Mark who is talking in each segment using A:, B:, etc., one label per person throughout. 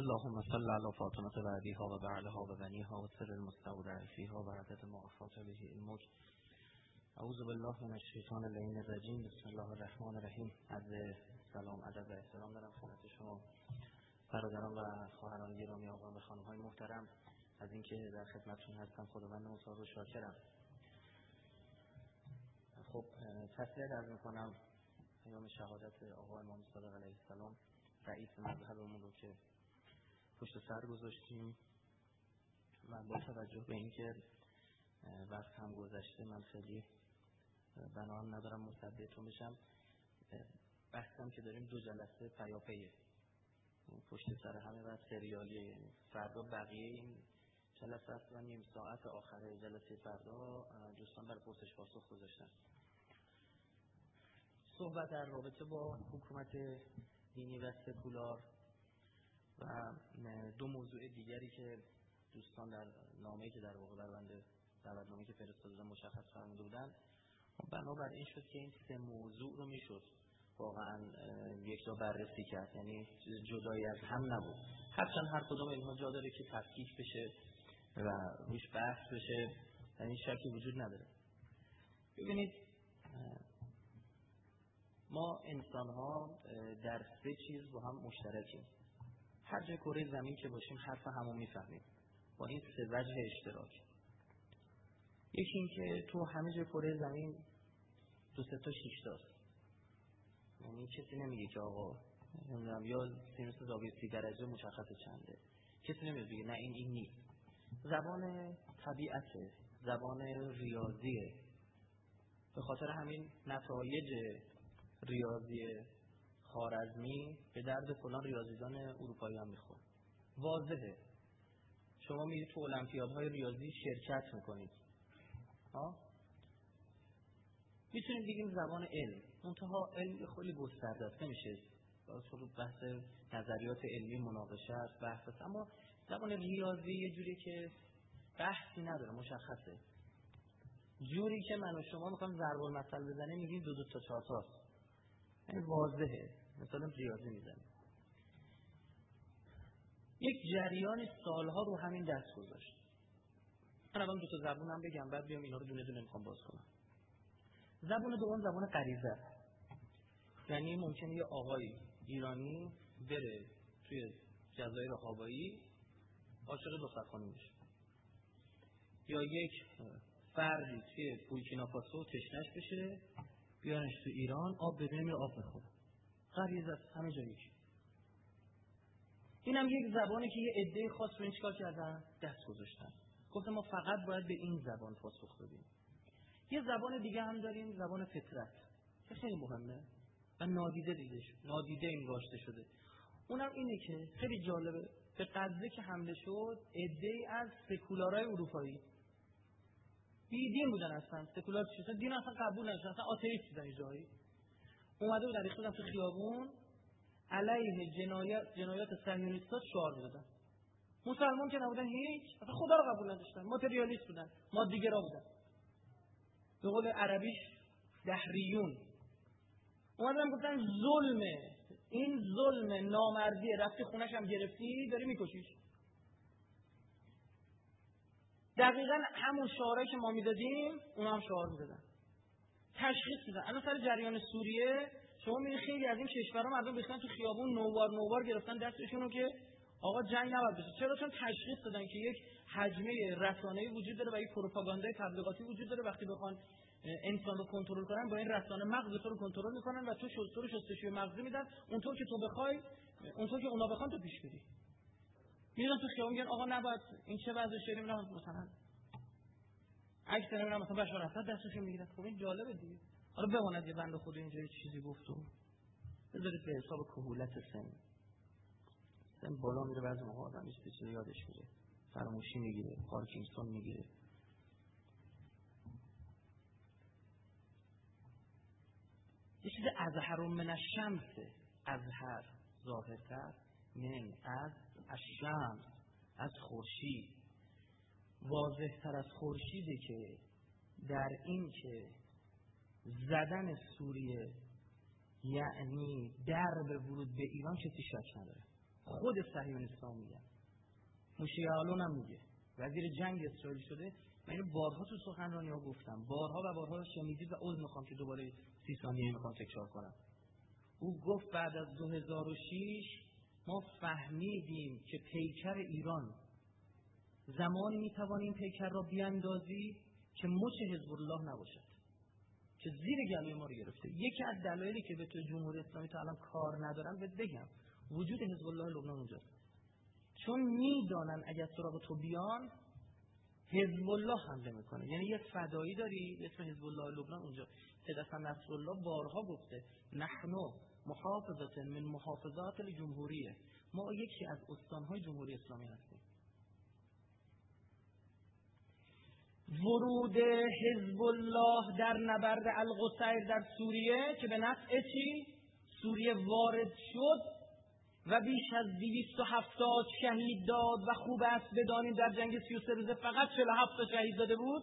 A: اللهم صل علی فاطمه و ابیها و بعلها و بنیها و سر المستودع فیها و عدد ما احاط به علمک. اعوذ بالله من الشیطان اللعین الرجیم. بسم الله الرحمن الرحیم. عرض سلام، ادب و احترام دارم خدمت شما برادران و خواهران گرامی، آقایان و خانم‌های محترم، از اینکه در خدمتتون هستم. خداوند متعال و شاکرم. خب تسلیت عرض می‌کنم ایام شهادت آقا امام صادق علیه السلام، رئیس مذهبمون رو که پشت سر گذاشتیم و با توجه به اینکه وقت هم گذشته من خیلی بنا هم ندارم مصدقتون بشم. بحثم که داریم 2 جلسه پیاپیه پشت سر همه و سریالیه، یعنی فردا بقیه این جلسه است و نیم ساعت آخر جلسه فردا دوستان برای پرسش پاسخ گذاشتن. صحبت در رابطه با حکومت دینی و سکولار و 2 موضوع دیگری که دوستان در نامه‌ای که در واقع بر بنده دعوتنامه‌ای که فرستاده بودن مشخص فرموده بودن، بنابر این شد که این 3 موضوع رو میشد واقعا یک جا بررسی کرد، یعنی جدایی از هم نبود. هرچند هر کدوم اینها جا داره که تفکیک بشه و روش بحث بشه، یعنی شکی وجود نداره. ببینید ما انسان ها در 3 چیز با هم مشترکیم. هر جای کره زمین که باشیم حرف همو میفهمیم با این 3 وجه اشتراک. یکی این که تو همه جای کره زمین 2 تا 6 تاست، یعنی کسی نمیگه که آقا نمیدونم یا سینوس زاویه 30 درجه مشخص چنده، کسی نمیگه دیگه نه این نیست. زبان طبیعته، زبان ریاضیه. به خاطر همین نتایج ریاضی خوارزمی به درد فلان ریاضیدان اروپایی هم میخوره. واضحه. شما میرید تو المپیادهای ریاضی شرکت میکنید، میتونید بگیم زبان علم، منتها علم خیلی گسترده است، نمیشه اصلا بحث نظریات علمی مناقشه است، بحث است. اما زبان ریاضی یه جوری که بحثی نداره، مشخصه. جوری که من و شما میخوایم ضرب المثل بزنیم میگیم 2 تا 4 تاست، یعنی واضحه. مثلا ریاضی میزنیم. یک جریان سالها رو همین دست گذاشت. من اول 2 تا زبونم بگم بعد بیام اینا رو دونه دونه میخوام باز کنم. زبان دوم زبان غریزه است. یعنی ممکنه یه آقای ایرانی بره توی جزایر هاوایی عاشق دختر خانم بشه، یا یک فردی توی بورکینافاسو تشنش بشه بیارنش تو ایران آب ببینه میره آب بخوره. غریزه است، همه جا یکی. اینم یک زبانی که یه عده خاص رو این چیکار کردن؟ دست گذاشتن. گفتم ما فقط باید به این زبان پاسخ بدیم. یه زبان دیگه هم داریم، زبان فطرت، که خیلی مهمه و نادیده این راشته شده. اونم اینه که خیلی جالبه، به غزه که حمله شد عده‌ای از سکولارای اروپایی بی‌دین بودن، اصلا سکولار چیزا دین اصلا قبول نداشتن، اصلا آتئیست بودن. جایی اومده بودن ریختن تو خیابون علیه جنایات صهیونیست‌ها شعار می‌دادن. مسلمان که نبودن هیچ، اصلا خدا رو قبول نداشتن، ماتریالیست بودن، مادی‌گرا بودن، به قول عربیش دهریون. اومدن گفتن ظلمه، این ظلم نامردیه، رفتی خونش هم گرفتی داری میکشیش. دقیقاً همون شعارهایی که ما میدادیم اونا هم شعار میدادن، تشخیص میدن. الان سر جریان سوریه شما میبینید خیلی از این کشورها مردم بخوان تو خیابون نوبار گرفتن دستشونو که آقا جنگ نباید بشه. چرا؟ چون تشخیص دادن که یک حجمه رسانه‌ای وجود داره و یک پروپاگاندای تبلیغاتی وجود داره. وقتی بخوان انسان رو کنترل کنن با این رسانه مغز تو رو کنترل میکنن و تو رو شستشوی مغزی میدن، اونطور که تو بخوای، اونطور که اونا بخوان تو پیش میری. میرن تو خیابون میگن آقا نباید این چه وضع شری، میرن مثلا عکس نمیرن مثلا بشار اسد دستشون میگیرن. خب این جالبه دیگه. حالا بماند یه بنده خدا اینجا یه چیزی گفت و بذارید به حساب کهولت سن بالا میره، بعضی موقع آدم یه چیزی یادش میره، فراموشی میگیره، پارکینسون میگیره. یه چیز ازهر من الشمس، ازهر ظاهرتر، من از الشمس، از خورشید، واضح تر از خورشیده که در این که زدن سوریه یعنی در به ورود به ایران کسی شک نداره. خود صهیونیست‌ها میگن، موشه یعلون هم میگه، وزیر جنگ اسرائیل شده. من بارها تو سخنرانی‌ها گفتم، بارها و بارها شنیدید و عذر میخوام که دوباره 30 ثانیه میخوام تکرار کنم. او گفت بعد از 2006 ما فهمیدیم که پیکر ایران زمانی میتوانیم پیکر را بیاندازی که مچ حزب الله نباشد، که زیر گلوی ما رو گرفته. یکی از دلایلی که به تو جمهوری اسلامی تا الان کار ندارن بهت بگم، وجود حزب الله لبنان اونجاست. چون میدانن اگر سراغ تو بیان حزب الله حمله میکنه. یعنی یه فدایی داری به اسم حزب الله لبنان اونجا. سید حسن نصرالله بارها گفته نحن محافظه من محافظات الجمهوریه، ما یکی از استانهای جمهوری اسلامی هستیم. ورود حزب الله در نبرد القصیر در سوریه که به نفع چی؟ سوریه وارد شد و بیش از 270 شهید داد و خوب است بدانیم در جنگ 33 روزه فقط 47 شهید داده بود.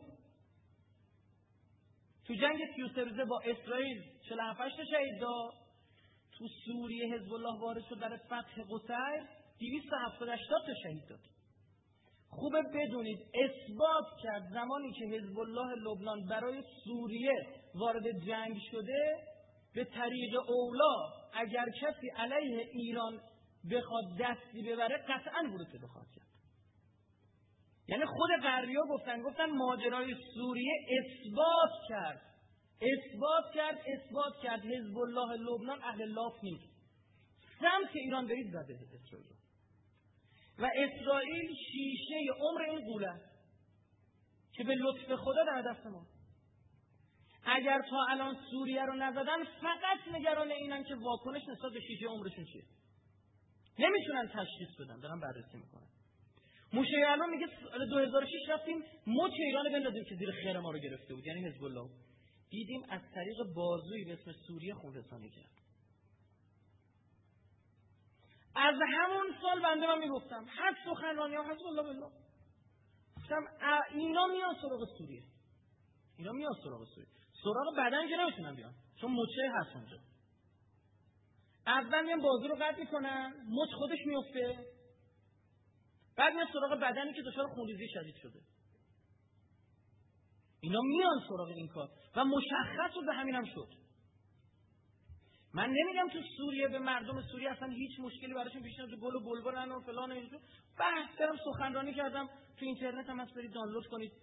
A: تو جنگ 33 روزه با اسرائیل 47 شهید داد. تو سوریه حزب الله وارد شد در فتح قصیر 280 شهید داد. خوبه بدونید اثبات کرد زمانی که حزب الله لبنان برای سوریه وارد جنگ شده به طریق اولا اگر کسی علیه ایران بخواد دستی ببره قطعا ورود پیدا خواهد کرد. یعنی خود غربی‌ها گفتن ماجرای سوریه اثبات کرد حزب الله لبنان اهل لاف نیست. سمت ایران برید زده اسرائیل و اسرائیل شیشه عمر این قوله که به لطف خدا در دست ما. اگر تا الان سوریه رو نزدن فقط نگران اینن که واکنش نسبت به شیشه عمرشون چیه. نمیتونن تشخیص بدن، دارن بررسی میکنن. موشه یعلون میگه 2006 رفتیم مچ ایران بندازیم که زیر خیر ما رو گرفته بود، یعنی حزب الله. دیدیم از طریق بازوی به اسم سوریه خون رسانی کرد. از همون سال بنده من میگفتم هر سخنرانی ها حزب الله بالله گفتم اینا میان سراغ سوریه، سراغ بدن که نمیتونن بیان چون مچه هست اونجا. اول میان بازو رو قطع میکنن، مچ خودش میفته، بعد میان سراغ بدنی که دچار خونریزی شدید شده. اینا میان سراغ این کار و مشخص و به همینم شد. من نمیگم تو سوریه به مردم سوریه اصلا هیچ مشکلی براشون پیش نمیاد، گل و بلبلن و فلان و اینجور. بحث کردم، سخنرانی کردم، تو اینترنت هم هست، برید دانلود کنید.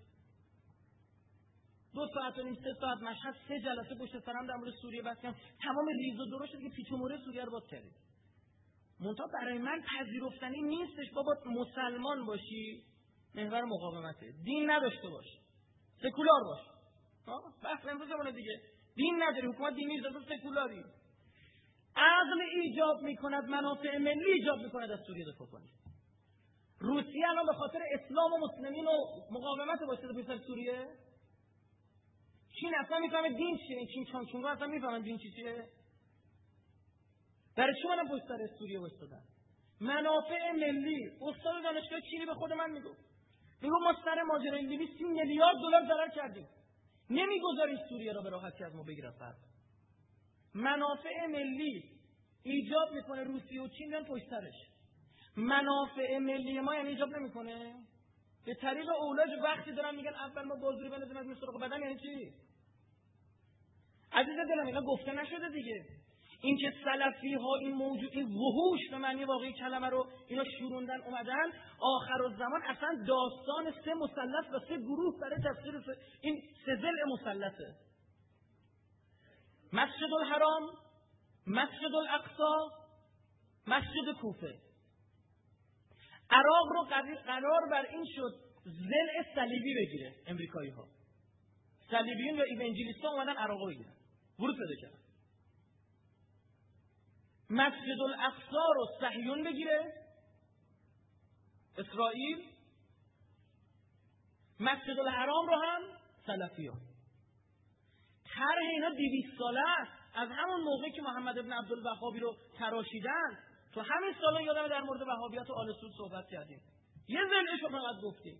A: 2 ساعت و نیم 3 ساعت مشهد 3 جلسه پشت سرم در مورد سوریه بحث کردم. تمام ریز و درشت که پیچ و مور سوریه رو باز کردیم. منتها برای من پذیرفتنی نیستش بابا مسلمان باشی محور مقاومته، دین نداشته باش، سکولار باش. بحث امروزمونه دیگه. دین نداری، حکومت دینی زده، سکولاری. عقل ایجاب میکند، منافع ملی ایجاب میکند از سوریه دفاع کنی. روسیه الان به خاطر اسلام و مسلمین و مقاومت واسطه پیش سوریه. چین اصلا میفهمه دین چیه، چین چونگا اصلا میفهمن دین چیه. برای چی منم پشت سر سوریه وایسادم؟ منافع ملی. استاد دانشگاه چینی به خود من میگفت ما سر ماجرای لیبی 30 میلیارد دلار ضرر کردیم، نمیگذاریم سوریه را به راحتی از ما بگیره. منافع ملی ایجاب میکنه روسیه و چین بیان پشت سرش. منافع ملی ما یعنی ایجاب نمیکنه به طریق اولاج. وقتی دارن میگن اول ما بازوری بندازیم از سراغ بدن، یعنی چی؟ عزیز دلم اینا گفته نشده دیگه. این که سلفی ها این موجود، این وحوش به معنی واقعی کلمه رو اینا شوروندن اومدن آخرالزمان اصلا داستان 3 مثلث و 3 گروه برای تفسیر این 3 ضلع مثلثه: مسجد الحرام، مسجد الاقصی، مسجد کوفه. عراق رو قرار بر این شد ضلع صلیبی بگیره امریکایی ها. صلیبیون و ایوانجلیست ها اومدن عراق رو بگیرن، ورود پیدا کردن. مسجد الاقصی رو صهیون بگیره اسرائیل، مسجد الحرام رو هم سلفیان. طرح اینا 200 ساله است. از همون موقعی که محمد ابن عبدالوهابی رو تراشیدن، تو همین سالا یادم در مورد وهابیت و آل سعود صحبت کردیم. یه ذلهش رو فقط گفتیم.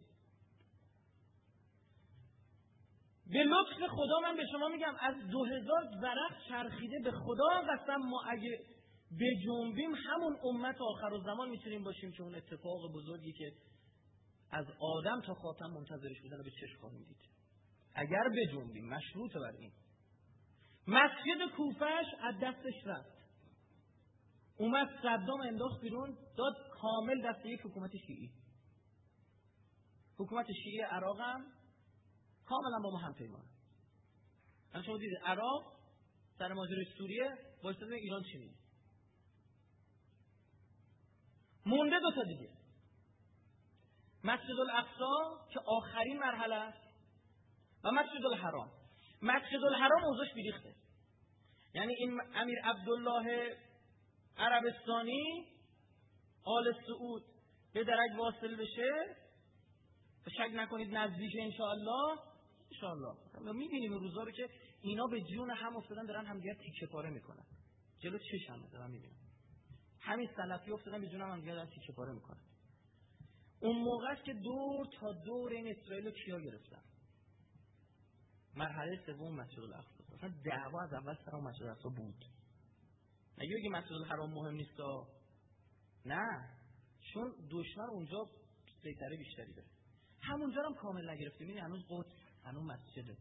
A: به لطف خدا من به شما میگم از 2000 ورق چرخیده. به خدا قسم ما اگه بجنبیم همون امت آخر الزمان میتونیم باشیم که اون اتفاق بزرگی که از آدم تا خاتم منتظرش بودن رو به چشم خواهیم دید. اگر بجنبیم مشروط بر این. مسجد کوفهش از دستش رفت، اومد صدام انداخت بیرون، داد کامل دست یک حکومت شیعی. حکومت شیعی عراق هم کاملا با ما همپیمانه. شما دیدید عراق سر ماجرای سوریه واسطه ایران چی میگه؟ مونده دو تا دیگه، مسجد الاقصی که آخرین مرحله است و مسجد الحرام. مسجد الحرام اوضاعش بیریخته، یعنی این امیر عبدالله عربستانی آل سعود به درک واصل بشه، شک نکنید نزدیک انشاءالله. میبینیم روزا رو که اینا به جون هم افتادن، دارن همدیگر تیکه پاره میکنن جلو چشم دارم میبینم. همین سلفی افتادن به جون هم همدیگر دارن تیکه پاره میکنن. اون موقع است که دور تا دور این اسرائیل رو کیا گرفتن؟ مرحله سوم مسجد الاقصی. اصلا دعوا از اول سر مسجد الاقصی بود. نگه بگی مسجد الحرام مهم نیست، نه، چون دشمن اونجا سیطره بیشتری داره. همونجا هم کامل نگرفته. میبینی هنوز قدس، هنوز مسجده.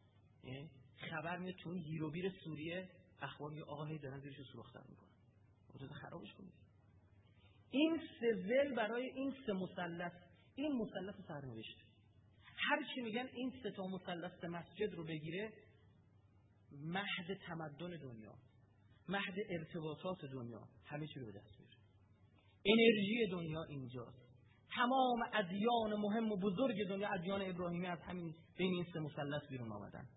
A: خبر میاد تو این گیروبیر سوریه، اخبار میگه آقا هی دارن زیرش سوراخ‌تر میکنن، اونجا خرابش کنید. این سه برای این سه مثلث، این مثلث سرنوشت. هر چی میگن این سه تا مثلث مسجد رو بگیره، مهد تمدن دنیا، مهد ارتباطات دنیا، همه چی رو به دست میاره. انرژی دنیا اینجاست. تمام ادیان مهم و بزرگ دنیا، ادیان ابراهیمی از همین بین این سه مثلث بیرون آمدن.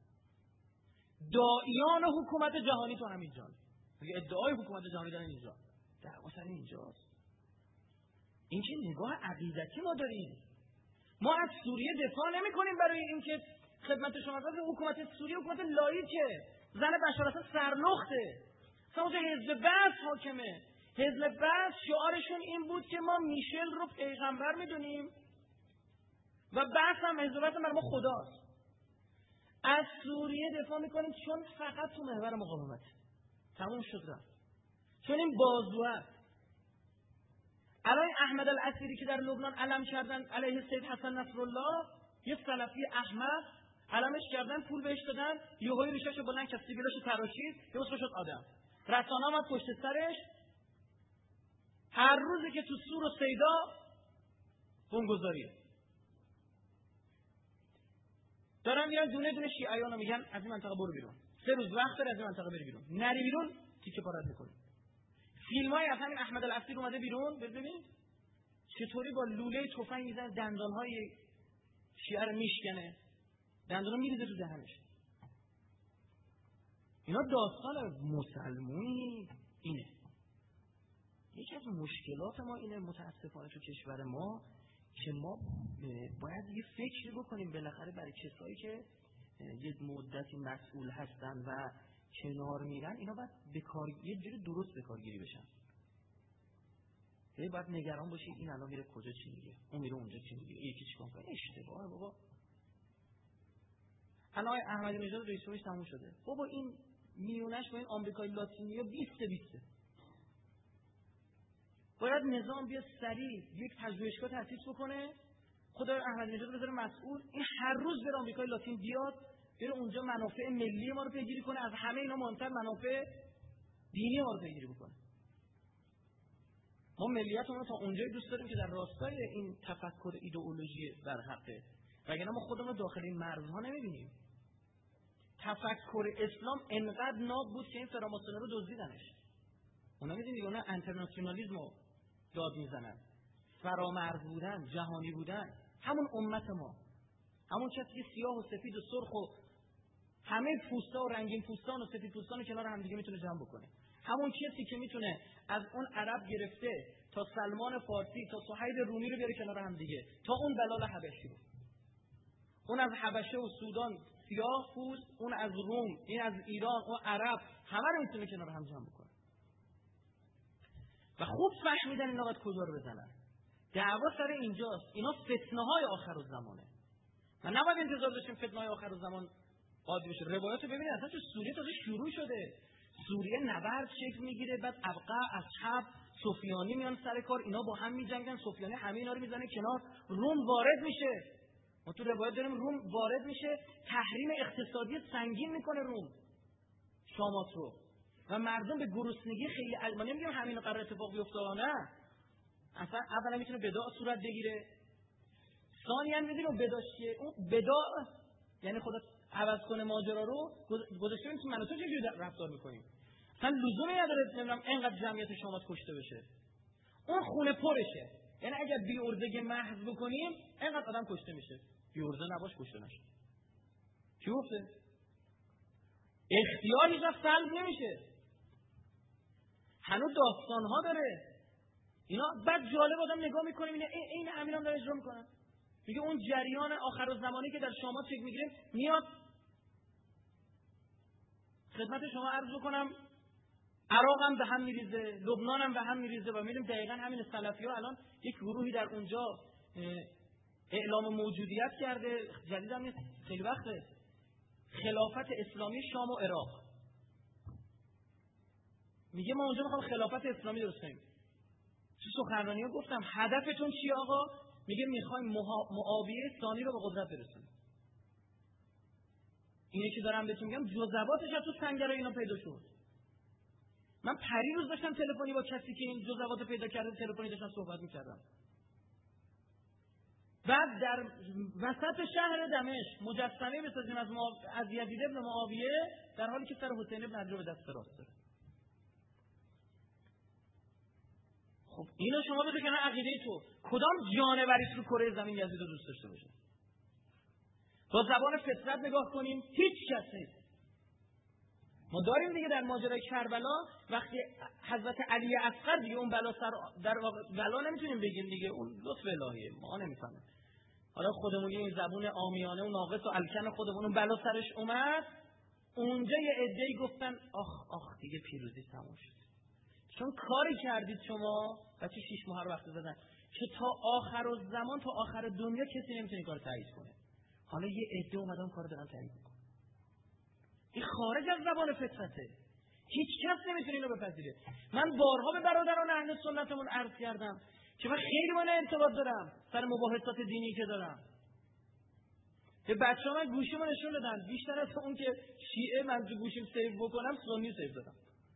A: داعیان حکومت جهانی تو همینجان، ادعای حکومت جهانی دارن اینجا، دعوا سر اینجاست. این که نگاه عقیدتی ما داریم. ما از سوریه دفاع نمی کنیم برای اینکه خدمت شما گفتم حکومت سوریه حکومت لاییکه، زن بشار اسد سرلخته، اصلا حزب بعث حاکمه. حزب بعث شعارشون این بود که ما میشل رو پیغمبر میدونیم و بعث هم حزب بعث برای ما خداست. از سوریه دفاع میکنیم چون فقط تو محور مقاومت تموم شد رفت، چون این بازوه. الان احمد الاسیری که در لبنان علم کردن علیه سید حسن نصرالله، یه سلفی احمد علمش کردن، پول بهش دادن، یهویی ریشاشو بلند کرد، سیبیلاشو تراشید، یه واسه شد آدم. رسانه هم پشت سرش. هر روزی که تو سور و سیدا بمبگذاریه. دارن میرن دونه دونه شیعیانو میگن از این منطقه برو بیرون. 3 روز وقت داری از این منطقه بری بیرون. نری بیرون تیکه پارت میکنی. فیلمای از همین احمد الاسیر اومده بیرون، ببینید چطوری با لوله تفنگ میزنه، دندانهای شیعه رو میشکنه، دندانا میریزه تو دهنش. اینا داستان مسلمونی اینه. یکی از مشکلات ما اینه متاسفانه تو کشور ما که ما باید یه فکری بکنیم بالاخره برای کسایی که یه مدتی مسئول هستن و کنار میرن، اینا باید یه جوری درست به کارگیری بشن. باید نگران باشی این الان میره کجا چی میگه، اون میره اونجا چی میگه، یکی چیکار کنه، اشتباهه بابا. الان احمدی نژاد رئیس جمهورش تموم شده، بابا این میونش با این آمریکای لاتینی 20 باید نظام بیا سریع یک پژوهشگاه تأسیس بکنه، خدا احمدی نژاد بذاره مسئول، این هر روز بره آمریکای لاتین بیاد، بره اونجا منافع ملی ما رو پیگیری کنه، از همه اینا مهمتر منافع دینی ما رو پیگیری بکنه. ما ملیتمون رو تا اونجایی دوست داریم که در راستای این تفکر ایدئولوژی برحقه، وگرنه ما خودمون داخل این مرزها نمیبینیم. تفکر اسلام انقدر ناب بود که این فراماسون‌ها رو دزدیدنش. اونا میدونید اونا انترناسیونالیسم رو داد میزنن، فرامرز بودن، جهانی بودن. همون امت ما، همون کسی که سیاه و سفید و سرخ و همه پوستا و رنگین پوستان و سفید پوستان کنار هم دیگه میتونه جمع بکنه. همون کسی که میتونه از اون عرب گرفته تا سلمان فارسی تا صهیب رومی رو بیاره کنار هم دیگه، تا اون بلال حبشی رو. اون از حبشه و سودان سیاه پوست، اون از روم، این از ایران، اون عرب، همه رو میتونه کنار هم جمع بکنه. و خوب فهمیدن اینا باید کجا رو بزنن. دعوا سر اینجاست. اینا فتنه‌های آخرالزمانه. و نباید انتظار داشتیم فتنه‌های آخرالزمان عادی بشه. روایاتو ببینید اصلا تو سوریه تازه شروع شده. سوریه نبرد شکل میگیره، بعد ابقا از چپ سفیانی میان سر کار، اینا با هم میجنگن، سفیانی همه اینا رو میزنه کنار، روم وارد میشه. ما تو روایت داریم روم وارد میشه، تحریم اقتصادی سنگین میکنه روم شامات رو و مردم به گرسنگی خیلی ما نمیگیم همین قرار اتفاق بیفته، نه اصلا اولا میتونه بداع صورت بگیره، ثانیاً میدونیم بداع چیه؟ اون بداع یعنی خدا عوض کنه ماجرا رو گذاشته که من و تو چجوری رفتار میکنیم. اصلا لزومی نداره نمیدونم اینقدر جمعیت شامات کشته بشه، اون خونه پرشه، یعنی اگر بی ارزگی محض بکنیم اینقدر آدم کشته میشه، بی ارزه نباش کشته نشه. چی گفته؟ اختیار هیچ وقت سلب نمیشه، هنوز داستانها داره اینا. بعد جالب آدم نگاه میکنیم این همین هم داره اجرا میکنن. میگه اون جریان آخرالزمانی که در شامات شکل میگیره میاد. خدمت شما عرض بکنم عراق هم به هم میریزه، لبنان هم به هم میریزه و میبینیم دقیقاً همین سلفی‌ها الان یک گروهی در اونجا اعلام موجودیت کرده، جدید هم خیلی وقته، خلافت اسلامی شام و عراق. میگه ما اونجا میخوام خلافت اسلامی درست کنیم. تو سخنرانی ها گفتم هدفتون چیه آقا؟ میگه میخوایم معاویه ثانی رو به قدرت برسونیم. اینه که دارم بهتون میگم، جزواتش از تو سنگرهای اینا پیدا شد. من پریروز داشتم تلفنی با کسی که این جزوات پیدا کرده تلفنی داشتم صحبت میکردم. بعد در وسط شهر دمشق مجسمه بسازیم از یزید ابن معاویه در حالی که سر حسین ابن علی رو به دست راست داره. خب اینو شما بده کنار عقیده تو، کدام جانوری رو کره زمین یزید رو دوست داشته باشه؟ با زبان فطرت نگاه کنیم هیچ کس نیست. ما داریم دیگه در ماجرای کربلا وقتی حضرت علی اصغر دیگه اون بلا سر در واقع بلا نمیتونیم بگیم دیگه، اون لطف الهیه ما نمیفهمیم. حالا خودمون این زبون عامیانه و ناقص و الکن خودمون اون بلا سرش اومد، اونجا یه عده‌ای گفتن آخ دیگه پیروزی تموم شد. چون کاری کردید شما بچه 6 ماه رو وقت دادن که تا آخرالزمان تا آخر دنیا کسی نمیتونه کارو تایید کنه. حالا یه عده اومدن کارو دارن تایید میکنن. این خارج از زبان فطرته، هیچ کس نمیتونه اینو بپذیره. من بارها به برادران اهل سنتمون عرض کردم که من خیلی با ارتباط دارم سر مباحثات دینی که دارم. به بچه‌ها من گوشیمو نشون دادن، بیشتر از اون که شیعه من تو گوشیم سیو بکنم سنی سیو دادم.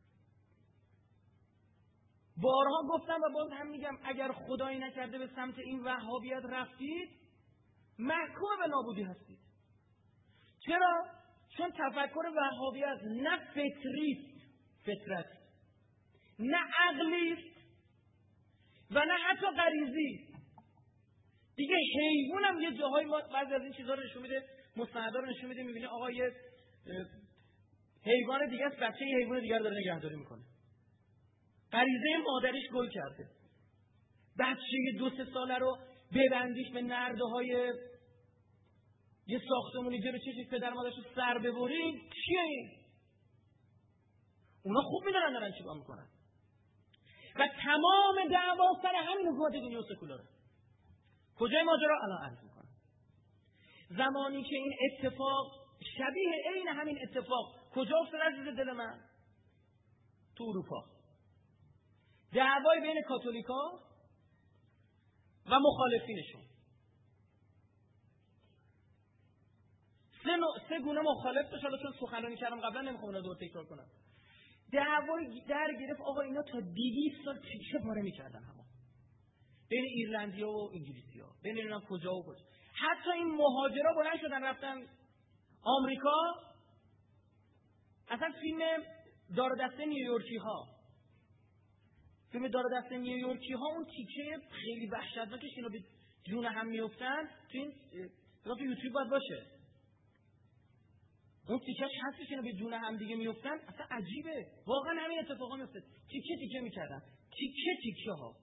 A: بارها گفتم و باز هم میگم اگر خدایی نکرده به سمت این وهابیت رفتید محکوم به نابودی هستید. چرا؟ چون تفکر وهابیت نه فطریست، فطرت نه عقلیست و نه حتی غریزی. دیگه حیوان هم یه جاهای بعضی از این چیزها رو نشون میده، مستندا رو نشون میده، میبینه آقا یه حیوان دیگه است، بچه یه حیوان دیگر داره نگهداری میکنه، غریزه مادرش گل کرده، بچه 2-3 ساله رو ببندیش به نرده های یه ساختمونی جلو چشش پدر مادرش رو سر ببرید، چیه این؟ اونا خوب میدونن دارن چیکار میکنن و تمام دعوا سر همین حکومت دینی و سکولاره. کجای ماجرا الان عرض میکنم. زمانی که این اتفاق شبیه عین همین اتفاق کجا افتاد عزیز دل من؟ تو اروپا. دعوای بین کاتولیکا و مخالفینشون. سه گونه مخالف داشت، حالا چون سخنرانی کردم قبلا نمیخوام اونا دور تکرار کنم. دعوای در گرفت آقا اینا تا 200 سال تیشه پاره میکردن همون. بین ایرلندیا و انگلیسیا، بین اینا کجا و کجا. حتی این مهاجرا بلند شدن رفتن آمریکا. اصلا فیلم دار و دسته نیویورکی ها، فیلم دار و دسته نیویورکی ها اون تیکه خیلی وحشتناکش اینا به جون هم میافتن تو این تو یوتیوب باید باشه. اون تیکش هستش اینا به جون هم دیگه میافتن، اصلا عجیبه. واقعا همین اتفاقا میفته. تیکه میکردن، تیکه ها.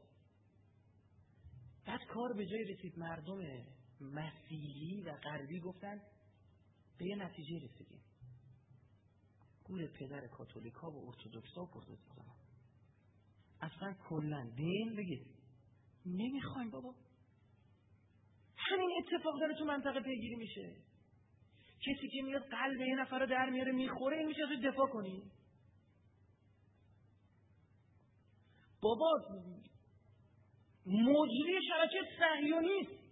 A: بعد کار به جای رسید، مردم مسیحی و غربی گفتن به یه نتیجه رسیدیم. گور پدر کاتولیکا و ارتدوکسا و پروتستان اصلا کلا دین بگید نمیخوایم بابا. همین اتفاق داره تو منطقه پیگیری میشه. کسی که میاد قلب یه نفر رو در میاره میخوره، این میشه ازش دفاع کنی؟ بابا مجری شبکه صهیونیست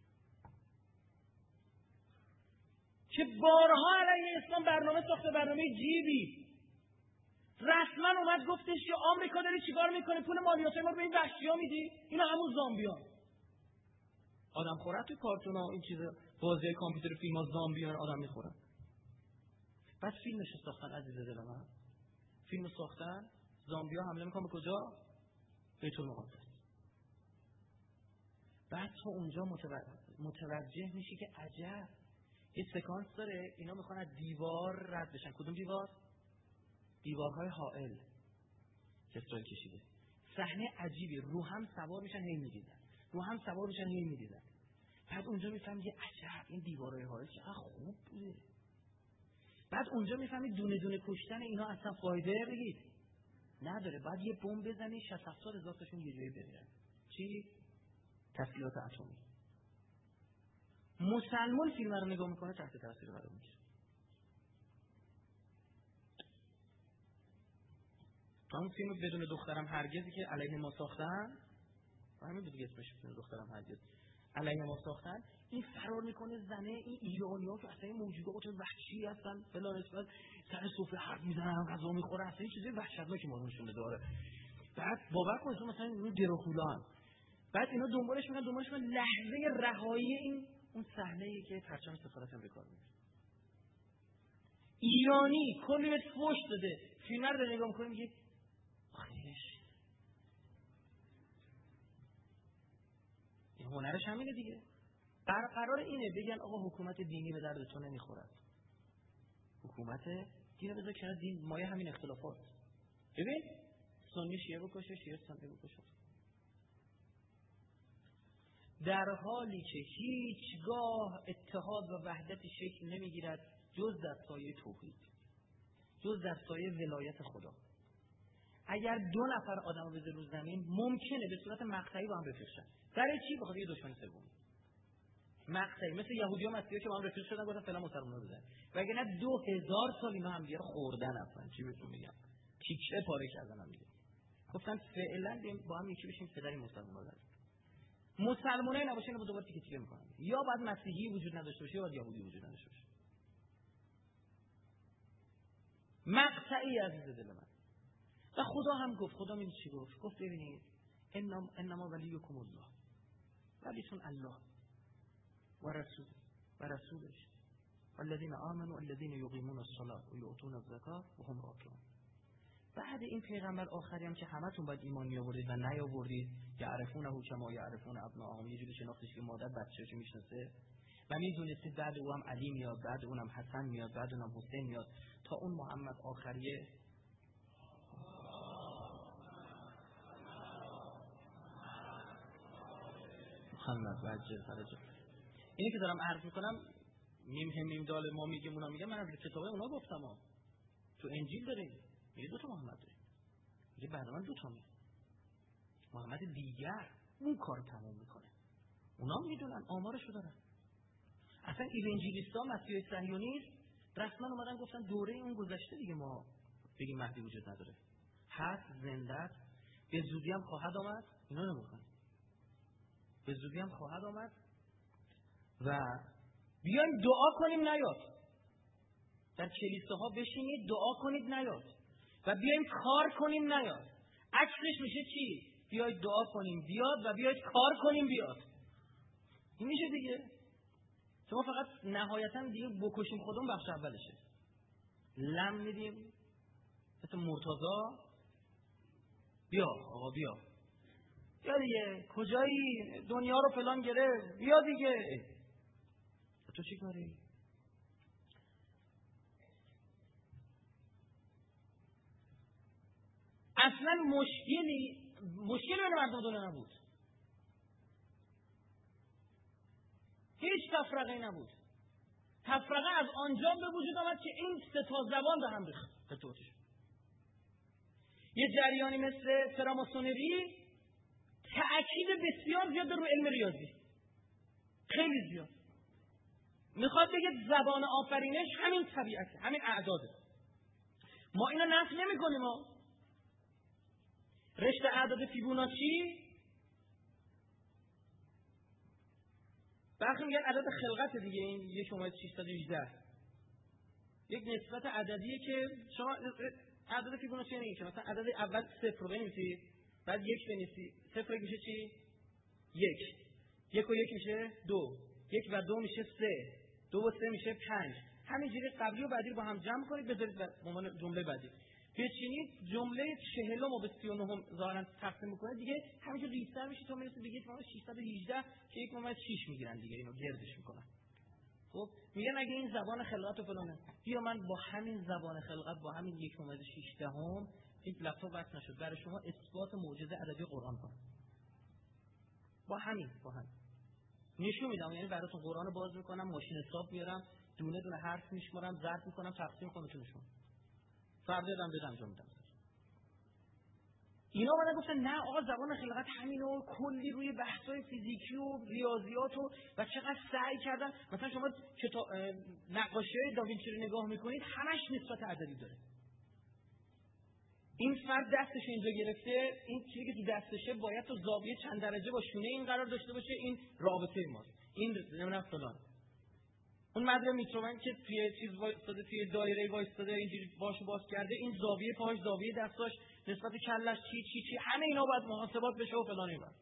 A: که بارها علیه اسلام برنامه ساخته، برنامه جیبی، رسما اومد گفتش که آمریکا داری چیکار میکنه؟ پول مالیات ما رو به این وحشی‌ها میدی؟ اینا همون زامبیان. آدم خورن توی کارتونا این چیزا، بازی کامپیوتر، فیلم‌ها زامبیان آدم میخورن. بعد فیلمش ساختن عزیز دل من. فیلم ساختن، زامبیا حمله میکنن به کجا؟ بیت المقدس. بعد تو اونجا متوجه میشی که عجب، یه سکانس داره اینا میخوان از دیوار رد بشن. کدوم دیوار؟ دیوارهای حائل که اسرائیل کشیده. صحنه عجیبی، رو هم سوار میشن هی میدیدن، رو هم سوار میشن هی میدیدن. بعد اونجا میفهمی یه عجب این دیوارهای حائل چقدر خوب بوده. بعد اونجا میفهمی دونه دونه کشتن اینا اصلا فایده بگید نداره. بعد یه بمب بزنی 60-70 هزار تاشون یه جایی بمیرن. چی؟ تسلیحات اتمی. مسلمان فیلم رو نگاه میکنه تحت تاثیر قرار میگیره. همون فیلم بدون دخترم هرگزی که علیه ما ساختن، همین بود دیگه اسمش، بدون دخترم هرگز، علیه ما ساختن، این فرار میکنه زنه، این ایرانی‌ها که اصلا موجودات وحشی هستن بلا نسبت سر سفره حرف میزنن، غذا میخورن، اصلا این چیزای وحشتناکی ما رو نشون داره. بعد باور کن مثلا این دروخولان، بعد اینا دنبالش میکنن لحظه رهایی این اون صحنه‌ای که پرچم سفارت امریکا رو می‌بینه. ایرانی کلی بهت فوش داده، فیلم رو نگاه می‌کنی میگی آخیش این هنرش همینه دیگه. قرار اینه بگن آقا حکومت دینی به درد تو نمیخورد. حکومت دینی بذار کنار، دین مایه همین اختلافات. ببین سنی شیعه بکشه، شیعه سنی بکشه. در حالی که هیچگاه اتحاد و وحدت شکل نمیگیرد جز در سایه توحید، جز در سایه ولایت خدا. اگر 2 نفر آدم رو بذاره رو زمین ممکنه به صورت مقطعی با هم رفیق. برای چی؟ بخاطر یه دشمن سوم مقطعی، مثل یهودی‌ها مسیحی‌ها که با هم رفیق شدن گفتن فلان مسلمان‌ها بزنن، وگرنه 2000 سال اینا هم دیگه خوردن. اصلا چی بهتون میگم، تیکه پاره کردن هم دیگه. گفتن فعلا با هم یکی بشیم پدر مسلمان‌ها رو. مسلمانای نباشه اینا دوباره تیکه میکنن. یا باید مسیحی وجود نداشته باشه یا باید یهودی وجود نداشته باشه. مقطعی عزیز دل من. و خدا هم گفت، خدا میگه چی گفت؟ گفت ببینید انما ولیکم الله، ولیتون الله و رسولش والذین آمنوا الذین یقیمون الصلاة و یؤتون الزکاة و هم راکعون. بعد این پیغمبر آخری هم که همتون باید ایمان میآورید و نیاوردید، یعرفونه کما یعرفون ابناءهم، یه جوری شناختش که مادر بچه‌شو میشناسه و میدونستید بعد او هم علی میاد، بعد اونم حسن میاد، بعد اونم حسین میاد، تا اون محمد آخریه. محمد وجه فرجه. اینی که دارم عرض میکنم میم دال ما میگیم اونا میگن، من از کتابه اونا گفتم ها. تو انجیل داریم میگه 2 تا محمد داریم، میگه بعد من 2 تا محمد دیگر اون کار تموم میکنه. اونا میدونن، آمارشو دارن. اصلا ایوانجلیستا مسیحای صهیونیست رسما اومدن گفتن دوره اون گذشته دیگه، ما بگیم مهدی وجود نداره، هست، زنده است، به زودی هم خواهد آمد. اینا نمیخوان، به زودی هم خواهد آمد و بیایم دعا کنیم نیاد. در کلیساها بشینید دعا کنید نیاد و بیایم کار کنیم نیاد. عکسش میشه چی؟ بیاید دعا کنیم بیاد و بیاید کار کنیم بیاد. این میشه دیگه. شما فقط نهایتا دیگه بکشیم خودمون بخش اولشه. لم میدیم مثل مرتضی، بیا آقا بیا دیگه، کجایی؟ دنیا رو فلان گرفت، بیا دیگه. تو چی کاری؟ اصلا مشکلی بین مردم دنیا نبود، هیچ تفرقه نبود. تفرقه از آنجا به وجود آمد که این 3 تا زبان به هم ریخت. یه جریانی مثل فراماسونری تأکید بسیار زیاد رو علم ریاضی، خیلی زیاد. میخواد بگه زبان آفرینش همین طبیعته، همین اعداده. ما اینا نفی نمی کنیم، رشته اعداد فیبوناچی برخی میگن عدد خلقت دیگه، این 1.618 یک نسبت عددیه که شما عدد فیبوناچی اینه که مثلا عدد اول 0 رو بنویسید، بعد 1 بنویسید، 0 میشه چی؟ 1 1 و 1 میشه 2، 1 و 2 میشه 3، 2 و 3 میشه 5. همینجوری قبلی و بعدی رو با هم جمع کنید بذارید به عنوان جمله بعدی. بچینید جمله 40 رو به 39 ظاهرا تقسیم میکنه دیگه همینجوری ریزتر میشه تا میرسه به 1.618 که 1.6 میگیرن دیگه، اینو گردش میکنن. خب میگن اگه این زبان خلقت و فلانه، بیا من با همین زبان خلقت با همین 1.6 این لپتاپ وصل نشد برای شما اثبات معجزه ادبی قرآن کنم. با همین نشون میدم، یعنی براتون قرآن باز میکنم، ماشین حساب میارم، دونه دونه حرف میشمارم، ضرب میکنم، تقسیم خودتون شما فردا دادم انجام میدم. اینا بعد گفتن نه آقا زبان خلقت همینو، کلی روی بحث‌های فیزیکی و ریاضیات و چقدر سعی کردن. مثلا شما کتاب نقاشی‌های داوینچی رو نگاه میکنید همش نسبت عددی داره. این فرد دستش اینجا گرفته، این چیزی که تو دستشه باید تو زاویه چند درجه با شونه این قرار داشته باشه، این رابطه ماست، این نمیدونم فلان. اون مدر میترومن که توی چیز وایستاده، توی دایره وایستاده، اینجوری باشو باز کرده، این زاویه پاش، زاویه دستاش، نسبت کلش چی همه اینا باید محاسبات بشه و فلان اینا.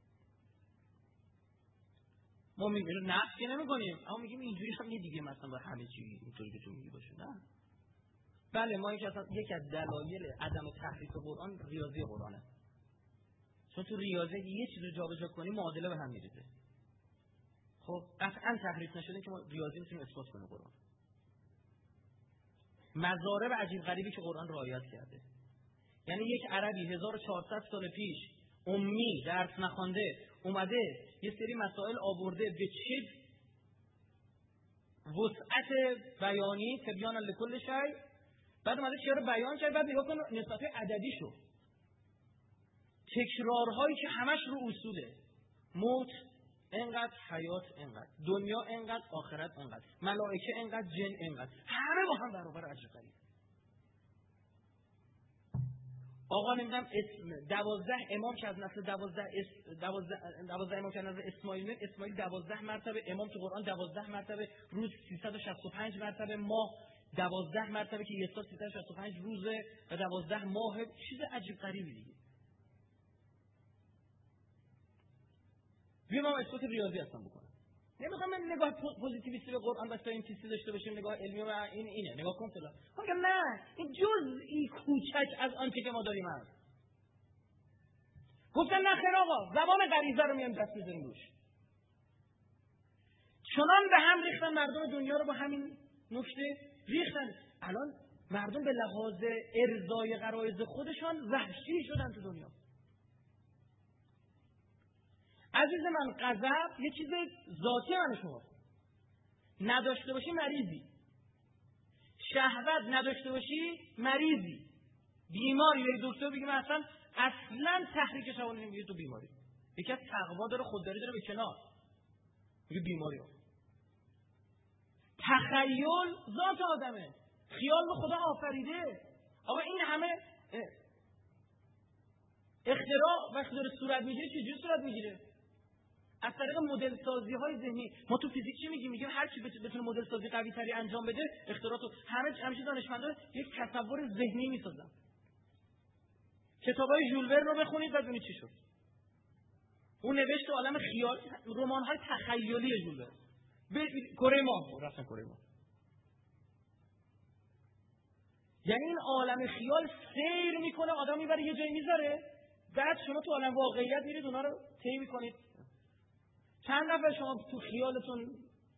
A: ما میگیم نقص که نمی‌کنیم، اما میگیم اینجوری هم یه دیگه مثلا با همه چی اینطوری که تو میگی باشه. نه. بله ما یک از دلایل عدم تحریف قرآن ریاضی قرآنه. چون تو ریاضی یه چیز رو جابجا کنی معادله به هم میریزه. خب قطعا تحریف نشده که ما ریاضی میتونیم اثبات کنیم قرآن. مضارب عجیب غریبی که قرآن رعایت کرده. یعنی یک عربی 1400 سال پیش امی درس نخوانده اومده یه سری مسائل آورده به چه وسعت بیانی تبیان لکل شیء، بعد اومده چرا بیان کرد، بعد نگاه کن نسبت عددی شو، تکرارهایی که همش رو اصوله، موت اینقدر، حیات اینقدر، دنیا اینقدر، آخرت اینقدر، ملائکه اینقدر، جن اینقدر، همه با هم برابر عجیب غریب. آقا نمیدونم 12 امام که از نسل 12 امام که از نسل اسماعیل 12 مرتبه، امام تو قرآن 12 مرتبه، روز 365 مرتبه، ماه 12 مرتبه که یه سال 365 روزه و 12 ماه، چیز عجیب غریبی دیگه. بیام اثبات ریاضی هستم بکنم. نمیخوام من نگاه پوزیتیویستی به قرآن بس این چیزی داشته باشیم، نگاه علمی و اینه نگاه کن فلان. میگم نه، این جزئی کوچک از آن که ما داریم هست. گفتن نه خیر آقا، زبان غریزه رو میام دست میذاریم روش. چنان به هم ریختن مردم دنیا رو با همین نکته ریختن. الان مردم به لحاظ ارضای غرایز خودشان وحشی شدن تو دنیا. عزیز من غضب یه چیز ذاتی من شما نداشته باشی مریضی، شهوت نداشته باشی مریضی، بیماری بری دکتر بگی من اصلا تحریک شهوانی نمیگه تو بیماری، یکی از تقوا داره خودداری داره به کنار میگه بیماری ها. تخیل ذات آدمه، خیال به خدا آفریده. آقا این همه اختراع وقتی داره صورت میگیره چجوری صورت میگیره؟ از طریق مدل سازی های ذهنی. ما تو فیزیک چی میگیم هر کی بتونه مدل سازی قوی تری انجام بده اختراعاتو همیشه دانشمندا یک تصور ذهنی میسازن. کتابای ژول ورن رو بخونید بعد ببینید چی شد. اون نوشت عالم خیال، رمان های تخیلی ژول ورن. کره ماه رفتن کره ماه. یعنی این عالم خیال سیر میکنه، آدم میبره یه جایی میذاره، بعد شما تو عالم واقعیت میرید اونا رو طی میکنید. چند نفر شما تو خیالتون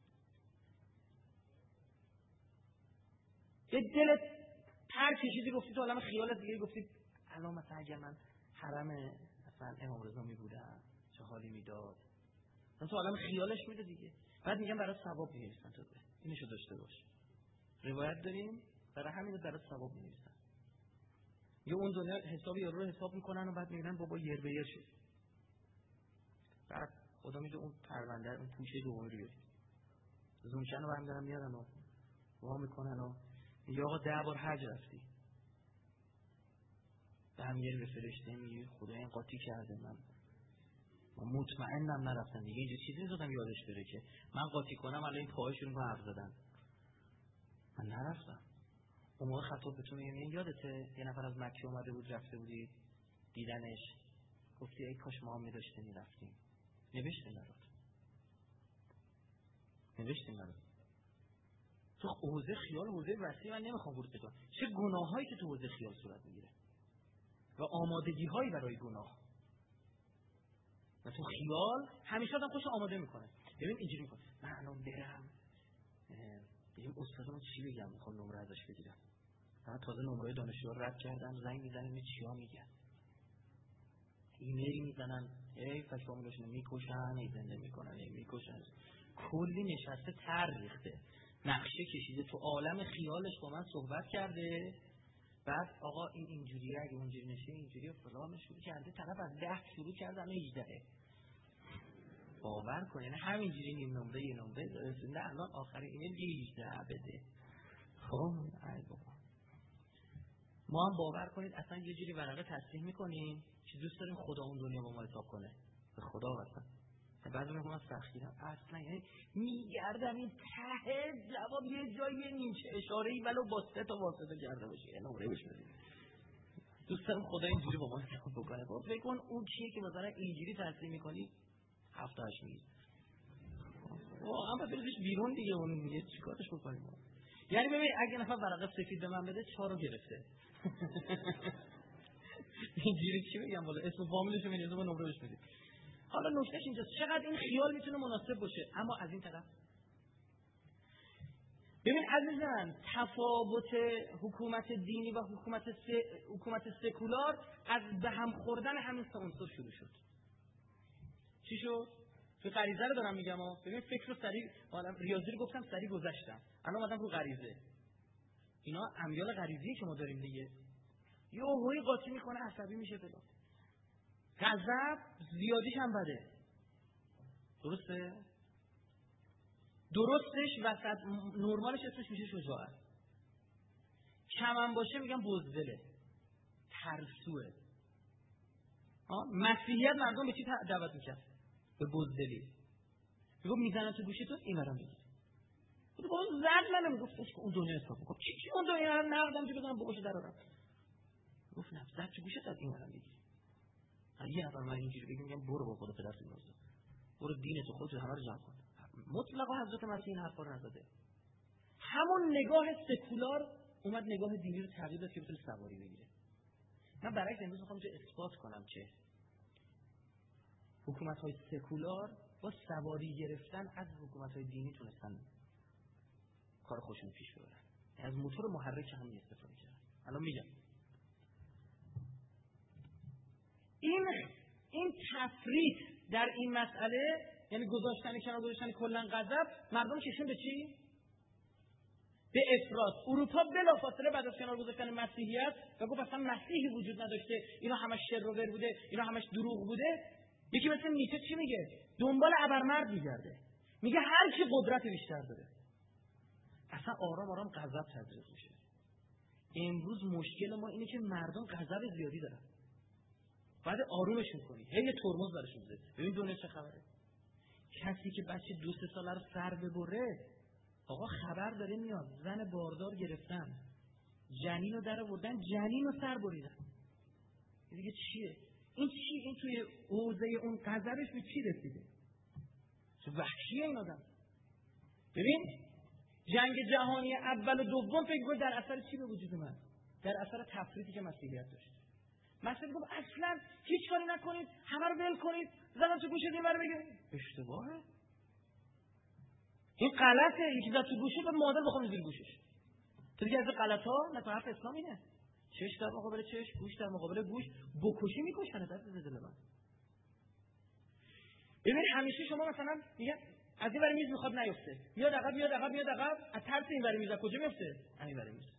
A: یه دلت هر چیزی گفتید تو عالم خیالت دیگه گفتید الان مثلا اگر من حرم مثلا امام رضا می بودم چه حالی میداد، من تو عالم خیالش میده دیگه. بعد میگم برای ثواب می‌نویسن، تو اینشو داشته باش. روایت داریم برای همین برای ثواب می‌نویسن. یه اون دنیا حساب یارو رو حساب میکنن و بعد میگن بابا یر به یر شد. بعد خدا میگه اون پرونده اون پوشه دومی رو بیارید. زومشن رو هم دارن میارن و وا میکنن و میگه آقا 10 بار حج رفتی. هم یه به فرشته میگه خدا این قاطی کرده، من مطمئنم نرفتن دیگه. اینجا چیزی نزدم یادش بره که من قاطی کنم الان این پاهاشون رو حرف زدن. من نرفتم. اون موقع خطاب بهتون میگم یادته یه نفر از مکه اومده بود، رفته بودی دیدنش، گفتی ای کاش ما هم می‌داشتیم میرفتیم. نوشتیم برات. تو حوزه خیال حوزه وسیع من نمیخوام ورود بدم. چه گناهایی که تو حوزه خیال صورت میگیره و آمادگی‌هایی برای گناه. و تو خیال همیشه آدم خوش آماده میکنه. ببین اینجوری میکنه من الان برم بگیم استادم چی بگم، میخوام نمره ازش بگیرم. من تازه نمره دانشجوها رد کردم، زنگ میزنم چیا میگن، ایمیل میزنن ای فشامونشون میکشن، ای زنده میکنن، ای میکشن. کلی نشسته تر ریخته، نقشه کشیده، تو عالم خیالش با من صحبت کرده. بعد آقا این اینجوریه، اگه اونجوری نشه اینجوریه، فلان شروع کرده. طرف از 10 شروع کرده الان 18. باور کن یعنی همینجوری نیم نمره یه نمره رسونده الان آخر ایمیل 18 بده. خب ای بابا، ما هم باور کنید اصلا یه جوری ورقه تصحیح میکنیم که دوست داریم خدا اون دنیا با ما حساب کنه. به خدا واسه بعضی موقع من سختگیرم اصلا، یعنی میگردم این ته جواب یه جایی نیمچه اشاره‌ای ولو با 3 تا واسطه کرده باشه یه نمره بهش بدید. دوست دارم خدا اینجوری با ما حساب بکنه. خب فکر کن اون کیه که مثلا اینجوری تصحیح میکنی 7-8 میگه واقعا باید بریزش بیرون دیگه. اون میگه چیکارش بکنیم؟ یعنی ببین اگه نفر ورقه سفید به من بده 4 رو گرفته. اینجوری چی بگم والا اسم فامیلش رو می‌نویسه با نمره بهش میدی. حالا نکتهش اینجاست چقدر این خیال میتونه مناسب باشه. اما از این طرف ببین عزیزان، تفاوت حکومت دینی و حکومت سکولار از به هم خوردن همین سه عنصر شروع شد. چی شد؟ تو غریزه رو دارم میگم ببین فکر رو سریع، ریاضی رو گفتم سریع گذشتم، الان اومدم رو غریزه. اینا امیال غریزی که ما داریم دیگه. یه هوی قاطی میکنه عصبی میشه فلان. غضب زیادیش هم بده. درستش وسط نرمالش اسمش میشه شجاعت. کم هم باشه میگم بزدله، ترسوه. مسیحیت مردم به چی دعوت میکرد؟ به بزدلی. میگم میزنن تو گوشی تو این برام بگیر. با اون زد منم گفتش که اون دنیا حساب میکنم. چی اون دنیا رو نقدم که بزنم بگوشه درارم. گفت نه زد تو گوشت از این برام بگیر. یه نفر من اینجوری بگم میگم برو با خدا پدرت میرزه. برو دین تو خودت همه رو جمع کن. مطلقا حضرت مسیح این حرفا رو نزده. همون نگاه سکولار اومد نگاه دینی رو تغییر داد که بتونه سواری بگیره. من برعکس امروز میخوام اثبات کنم که حکومت‌های سکولار با سواری گرفتن از حکومت‌های دینی تونستن کار خودشون پیش ببرن. از موتور محرک هم استفاده کردن. الان میگم این تفریط در این مسئله، یعنی گذاشتن کلا غضب، مردم کشون به چی؟ به افراط. اروپا بلافاصله بعد از کنار گذاشتن مسیحیت و گفت اصلا مسیحی وجود نداشته، اینا همش شر و ور بوده، اینا همش دروغ بوده. یکی مثل نیچه چی میگه؟ دنبال ابرمرد میگرده. میگه هر کی قدرت بیشتر داره. اصلا آرام آرام غضب تدریج میشه. امروز مشکل ما اینه که مردم غضب زیادی دارن. بعد آرومشون کنی، هی ترمز براشون بده. ببین دنیا چه خبره. کسی که بچه 2-3 ساله رو سر ببره، آقا خبر داره میاد زن باردار گرفتن، جنین رو در آوردن، جنین رو سر بریدن. دیگه چیه؟ این توی حوزه اون غضبش به چی رسیده؟ چه وحشیه این آدم. ببین جنگ جهانی اول و دوم فکر کنید در اثر چی به وجود اومد؟ در اثر تفریطی که مسیحیت داشت. مسیحیت گفت اصلا هیچ کاری نکنید، همه رو ول کنید، زدن تو گوشت این برو بگیرید. اشتباهه. این غلطه. یکی زد تو گوشت و مادر بخوام زیر گوشش. تو دیگه از غلطا نه، حرف اسلام اینه. چش در مقابل چش، گوش در مقابل گوش، بکشی میکشنه در دل من. ببین همیشه شما مثلا میگن از این ور میز میخواد نیفته، میاد عقب، از ترس این ور میز کجا میفته؟ همین ور میز.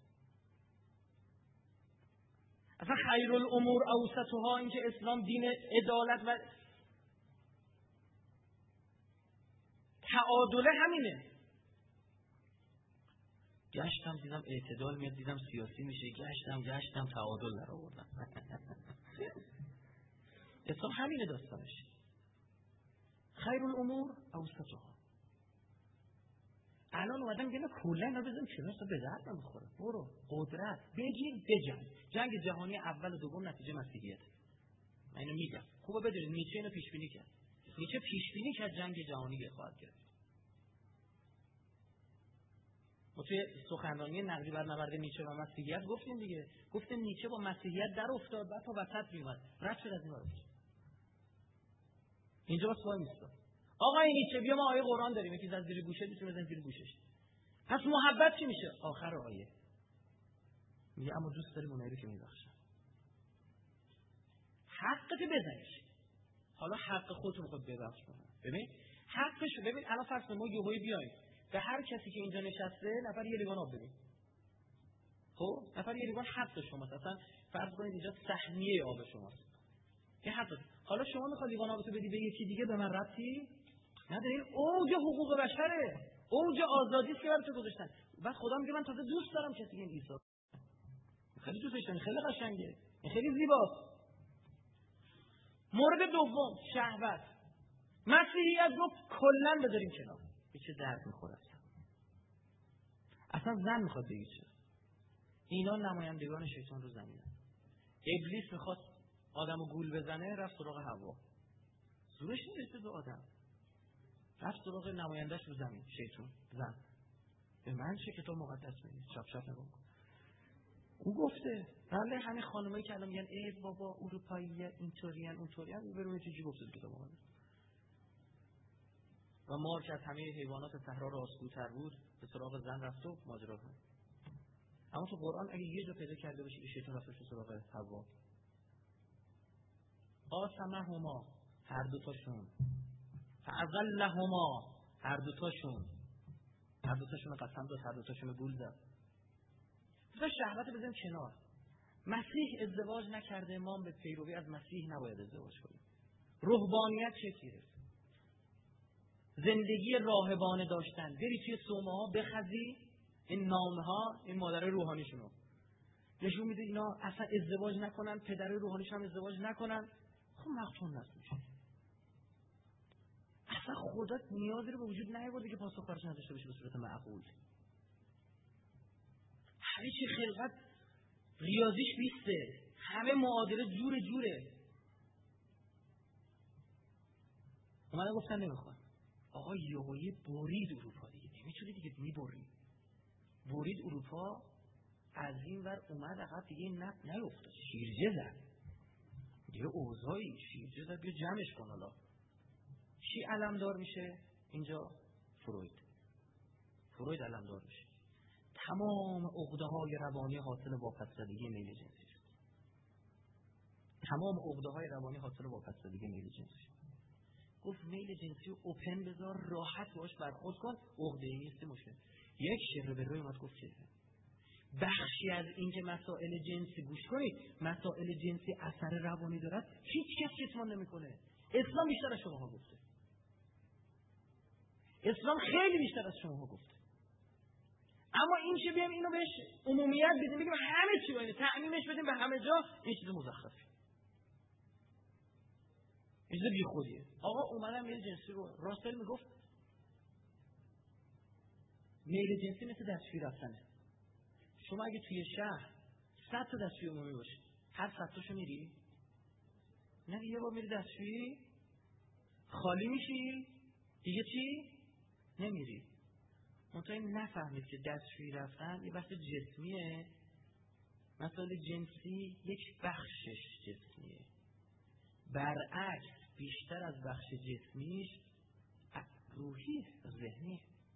A: اصلا خیر الامور اوسطها، این که اسلام دین عدالت و تعادل همینه. گشتم دیدم اعتدال میاد، دیدم سیاسی میشه، گشتم تعادل در آوردم. اسلام همینه داستانش. خیر الامور اوسطها. الان اومدم میگم کلا اینا بزنیم کنار، به درد نمیخوره. برو قدرت بگیر بجنگ. جنگ جهانی اول و دوم نتیجه مسیحیت. من اینو میگم. خوبه بدونید نیچه اینو پیش بینی کرد. نیچه پیش بینی کرد جنگ جهانی خواهد گرفت. ما توی سخنرانی نقدی بر نبرد نیچه و مسیحیت گفتیم دیگه. گفتیم نیچه با مسیحیت در افتاد، بعد تا وسط میومد. رد شد از این وارد. اینجا واسه وای میسته. آقای نیچه بیا ما آیه قرآن داریم، یکی از زیر گوشه میتونه بزنه زیر گوشش. پس محبت چی میشه؟ آخر آیه. میگه اما دوست داریم اونایی رو که میبخشن. حقت بزنش. حالا حق خودت خود ببخش. ببین حقش، ببین الان فرض ما یهویی بیایم به هر کسی که اینجا نشسته نفر یه لیوان آب بدیم. خب نفر یه لیوان حق شماست. اصلا فرض کنید اینجا سهمیه آب شماست. یه حق. حالا شما میخواد لیوان آبتو بدی به یکی دیگه، به من ربطی نداری. اوج حقوق بشره، اوج آزادی است که براتون گذاشتن. بعد خدا میگه من تازه دوست دارم کسی که عیسی خیلی دوستش دارم، خیلی قشنگه، خیلی زیباست. مورد دوم شهوت. مسیحیت گفت کلا بذاریم کنار. به چه درد میخوره اصلا زن میخواد بگید چه؟ اینا نمایندگان شیطان رو زمینن. ابلیس میخواد آدمو گول بزنه، رفت سراغ حوا. زورش نمیرسه به آدم، رفت سراغ نمایندهش رو زمین، شیطان، زن. به من چه کتاب مقدس میگه؟ چاپ چاپ نگو. او گفته بله همین خانمایی که الان میگن ای بابا اروپاییه اینطورین اونطورین، برون چه گفته کتاب مقدس. و مار که از همه حیوانات صحرا راستگوتر بود به سراغ زن رفت و ماجرا کنه. اما تو قرآن اگه یه جا پیدا کرده باشی که شیطان رفته به سراغ حوا، قاسمهما، هر دوتاشون، فأزلهما، هر دوتاشون قسم داد، هر دوتاشون گول زد. بذار شهوت بزنیم کنار. مسیح ازدواج نکرده، ما به پیروی از مسیح نباید ازدواج کنیم. رهبانیت چه گیره؟ زندگی راهبانه داشتن، بری توی صومعه ها بخزی، این نامه ها این مادرای روحانیشونو نشون میده اینا اصلا ازدواج نکنن، پدرای روحانیشون هم ازدواج نکنن. خب مقتون نست میشه. اصلا خدا نیازی رو به وجود نیاورده که پاسخ براش نداشته باشه به صورت معقول. همه چی خلقت ریاضیش بیسته، همه معادله جوره. اومدن گفتن نمیخواد. آقا یهویی برید اروپا دیگه، نمیتونی دیگه برید اروپا، از این ور اومد عقب دیگه نیفتاد، شیرجه زد دیگه، اوضاعی شیرجه زد، بیا جمعش کن. حالا چی علمدار میشه اینجا؟ فروید علمدار میشه. تمام عقده‌های روانی حاصل واپس‌زدگی میل جنسی است. گفت میل جنسی رو اوپن بذار، راحت باش برخورد کن، عقده‌ای نیست، مشکل. یک شهر به روی اومد گفت چه بخشی از این که مسائل جنسی، گوش کنید، مسائل جنسی اثر روانی دارد، هیچ کس کتمان نمی‌کنه. اسلام بیشتر از شماها گفته. اسلام خیلی بیشتر از شماها گفته. اما این که بیایم اینو بهش عمومیت بدیم، بگیم همه چی باید تعمیمش بدیم به همه جا، این چیز مزخرفه. این چیز بیخودیه. آقا اومدن میل جنسی رو، راسل میگفت میل جنسی مثل دستشویی رفتنه. شما اگه توی شهر 100 تا دستشویی عمومی باشه، هر 100 تاشو میری؟ نه یه بار میری دستشویی خالی میشی، دیگه چی؟ نمیری. منطقه نفهمید که دستشویی رفتن یه بحث جسمیه، مسائل جنسی یک بخشش جسمیه، برعکس بیشتر از بخش جسمیش روحی ذهنی.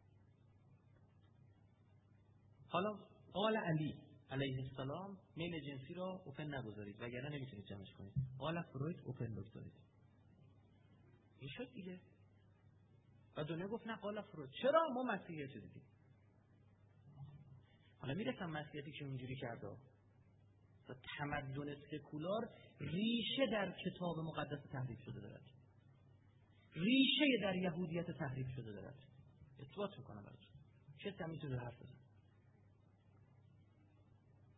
A: حالا قال علی علیه السلام میل جنسی را اوپن نگذارید وگرنه نمیتونید جمعش کنید. قال فروید اوپن بگذارید. این شد دیگه. و دنیا گفت نه قال فروید. چرا؟ ما مسیحیت دیدیم. حالا میرسم مسیحیتی که اونجوری کرده و تمدن سکولار ریشه در کتاب مقدس تحریف شده دارد، ریشه در یهودیت تحریف شده دارد. اثبات میکنم براتون، کسی هم میتونه حرف بزنه.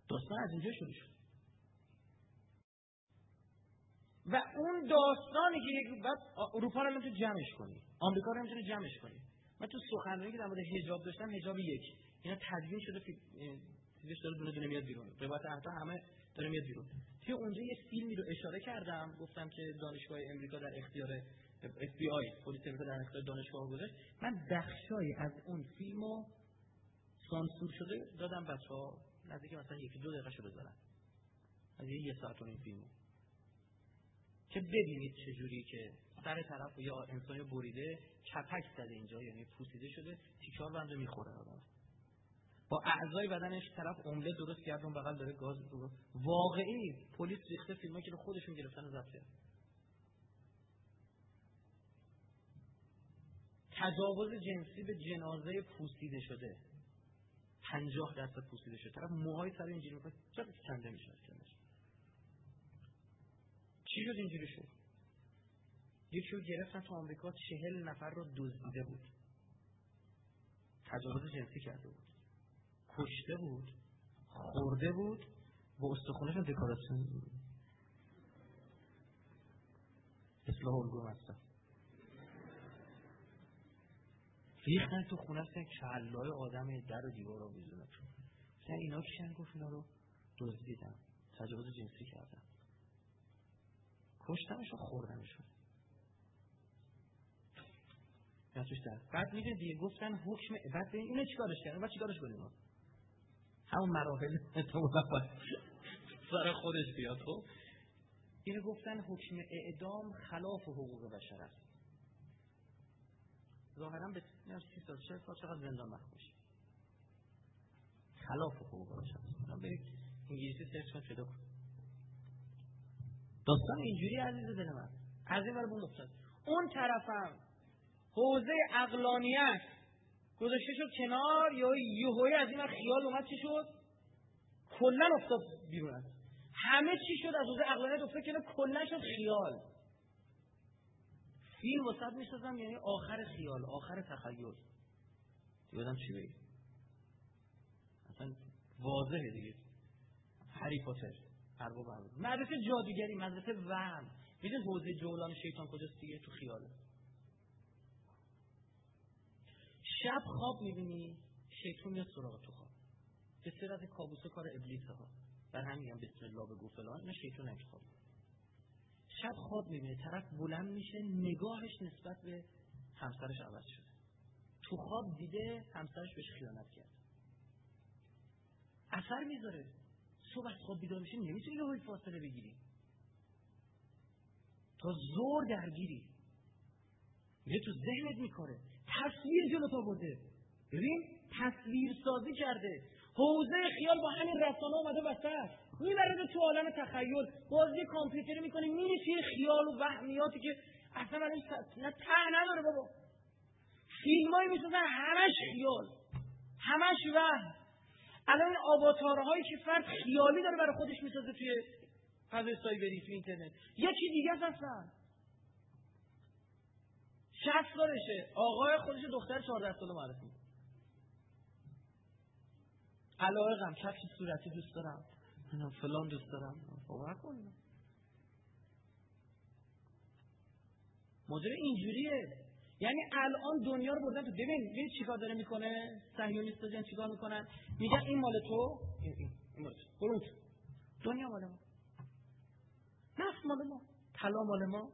A: داستان از اینجا شروع شد و اون داستانی که بعد اروپا رو میتونه جمعش کنی، آمریکا رو میتونه جمعش کنی. من تو سخنرانی که در مورد حجاب داشتم، حجاب یک اینا تدوین شده، چیزش داره دونه میاد بیرون، روایت احتا همه داره میاد بیرون. توی اونجا یه فیلمی رو اشاره کردم، گفتم که دانشگاه امریکا در اختیار FBI، پلیس امریکا در اختیار دانشگاه گذاشت. من بخشای از اون فیلمو سانسور شده دادم بچه‌ها، نزدیک مثلا 1-2 دقیقه شو بذارن از یه ساعت اون فیلمو، که ببینید چجوری که سر طرف یا انسانی بریده، چپک زده اینجا، یعنی پوسیده شده، تیکار بنده میخوره آدم. با اعضای بدنش طرف عمله درست کرد، اون بغل داره گاز رو واقعی پلیس ریخته فیلمایی که خودشون گرفتن و ضبط کردن. تجاوز جنسی به جنازه پوسیده شده، 50% پوسیده شده، طرف موهای سر اینجوری میکنه، چرا کنده میشه کنش. چی شد اینجوری شد؟ یکی رو گرفتن تو آمریکا، 40 نفر رو دزدیده بود، تجاوز جنسی کرده بود، کشته بود، خورده بود، با استخونشون دکوراسیون اصلاح الگو هستن، ریختن تو خونه هستن، کلای آدم در و دیوار رو بیزونه. اینا کشن گفت اینا رو دزدیدن، تجاوز جنسی کردن، کشتنش و خوردنشون. بعد میگه دیگه گفتن حکم، بعد اینو چیکارش کردن؟ بعد چیکارش کنیم؟ همون مراحل تو سر خودش بیاد. خب اینو گفتن حکم اعدام خلاف حقوق بشر است. ظاهرا به 30 سال 40 سال چقدر زندان محکوم میشه. خلاف حقوق بشر است. من برید انگلیسی سرچ کنید پیدا کنید. داستان اینجوری عزیز دل من. از این ور بون افتاد. اون طرفم حوزه عقلانیت گذاشته شد کنار، یا یهویی از این خیال اومد چی شد؟ کلا افتاد بیرون. همه چی شد از حوزه عقلانیت افتاد کنار، کلا شد خیال. فیلم وسط میسازم، یعنی آخر خیال، آخر تخیل. یادم چی بگید؟ اصلا واضحه دیگه. هری پاتر، ارباب مدرسه جادوگری، مدرسه وهم. میدونید حوزه جولان شیطان کجاست دیگه؟ تو خیاله. شب خواب میبینی شیطان میاد سراغ تو خواب. به صورت کابوسه کار ابلیسه ها. بر هم میگم بسم الله بگو فلان، اینا شیطان انتخاب. شب خواب میبینه طرف بلند میشه، نگاهش نسبت به همسرش عوض شده. تو خواب دیده همسرش بهش خیانت کرد. اثر میذاره. صبح از خواب بیدار میشه، نمیتونی یهویی فاصله بگیری. تا زور درگیری. میره تو ذهنت میکاره. تصویر جلوت آورده. ببین تصویر سازی کرده. حوزه خیال با همین رسانه اومده وسط. میبرده تو عالم تخیل. بازی کامپیوتری میکنه، میری توی خیال و وهمیاتی که اصلا برای نه ته نداره بابا. فیلمایی میسازن همش خیال، همش وهم. الان این آواتارهایی که فرد خیالی داره برای خودش میسازه توی فضای سایبری، توی اینترنت، یکی دیگه هستن. 60 سالشه، آقای خودش دختر 14 ساله معرفی میکنه. علاقم، کفش صورتی دوست دارم، فلان دوست دارم. باور کن ماجرا اینجوریه. یعنی الان دنیا رو بردن تو. ببین چیکار داره میکنه صهیونیست‌ها، جن چیکار میکنن؟ میگن این مال تو، این مال تو، برو دنیا مال ما، نفت مال ما، طلا مال ما،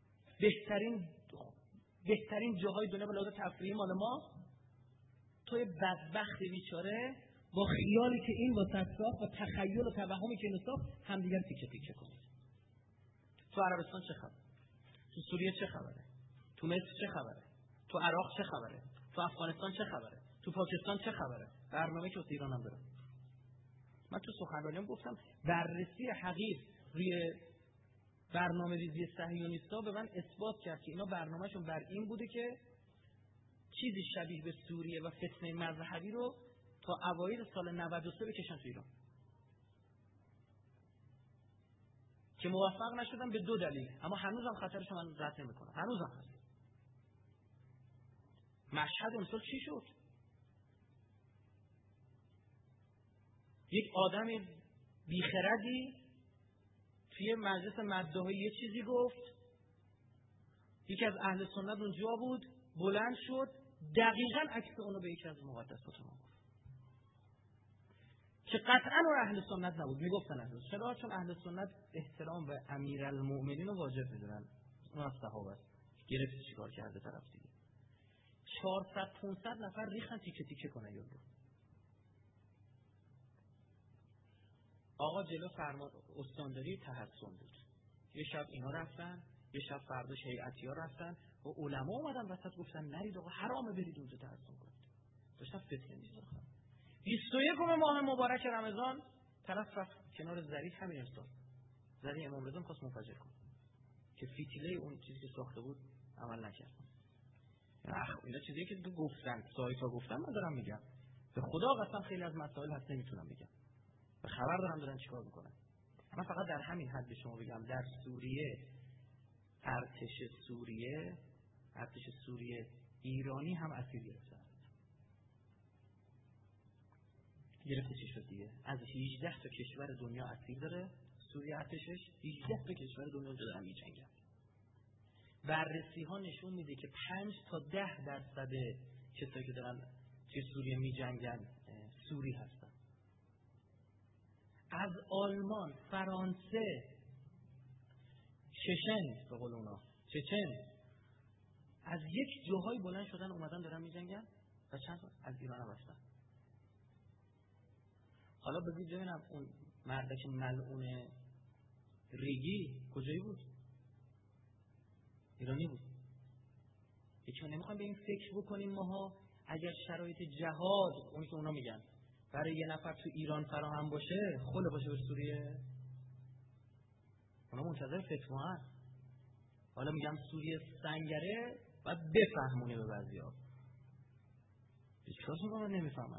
A: بهترین جاهای دنیا به لحاظ تفریحی مال ما. توی بدبخت بیچاره با خیالی که این واسط ساخت و تخیل و توهمی که اینو ساخت همدیگر تیکه تیکه کنید. تو عربستان چه خبره؟ تو سوریه چه خبره؟ تو مصر چه خبره؟ تو عراق چه خبره؟ تو افغانستان چه خبره؟ تو پاکستان چه خبره؟ برنامه که واسه ایران هم دارم. من تو سخنرانیم گفتم بررسی حقیق روی برنامه‌ریزی صهیونیست‌ها به من اثبات کرد که اینا برنامه‌شون بر این بوده که چیزی شبیه به سوریه و فتنه مذهبی رو تا اوایل سال 93 بکشن تو ایران، که موفق نشدن به 2 دلیل، اما هنوزم خطرش من رد نمی‌کنم، هنوزم هست. مشهد اون سال چی شد؟ یک آدمی بیخردی توی مجلس مداحی یه چیزی گفت، یکی از اهل سنت اونجا بود، بلند شد دقیقاً عکس اونو به یکی از مقدسات ما گفت که قطعاً اون اهل سنت نبود. میگفتن اهل سنت. چرا؟ چون اهل سنت احترام به امیرالمؤمنین رو واجب میدونن. اون از صحابه است. گرفت چیکار کرده طرف دیگه. 400-500 نفر ریختن تیکه تیکه کنه یارو. آقا جلو فرمان استانداری تحسن بود. یه شب اینا رفتن، یه شب فرداش هیئتی‌ها رفتن و علما اومدن وسط گفتن نرید آقا، حرامه برید اونجا تحسن کنید. داشتن فتنه می‌ساختن. 21 ماه مبارک رمضان طرف رفت کنار ذریح، همین استاد ذریح امام رضا خواست منفجر کنه که فتیله اون چیزی که ساخته بود عمل نکرد. اینا چیزی که تو گفتن سایتا گفتن من دارم میگم، به خدا قسم خیلی از مسائل هست نمیتونم بگم، به خبر دارن چیکار میکنن. من فقط در همین حد به شما بگم در سوریه ارتش سوریه ایرانی هم اسیر گرفته چی شد دیگه؟ از 18 تا کشور دنیا اسیر داره سوریه ارتشش، 18 تا کشور دنیا دارن میجنگن. بررسی ها نشون میده که 5 تا 10% کسایی که دارن توی سوریه میجنگن سوری هستن. از آلمان، فرانسه، چچن به قول اونا، چچن از یک جاهای بلند شدن اومدن دارن میجنگن و چند تا از ایران هم هستن. حالا بگید ببینم اون مردک ملعون ریگی کجایی بود؟ ایرانی بود. یکی نمیخوایم به این فکر بکنیم ماها اگر شرایط جهاد اونی که اونا میگن برای یه نفر تو ایران فراهم باشه خله باشه به سوریه، اونا منتظر فتوا هست. حالا میگم سوریه سنگره باید بفهمونه به بعضیا. چرا من نمیفهمم؟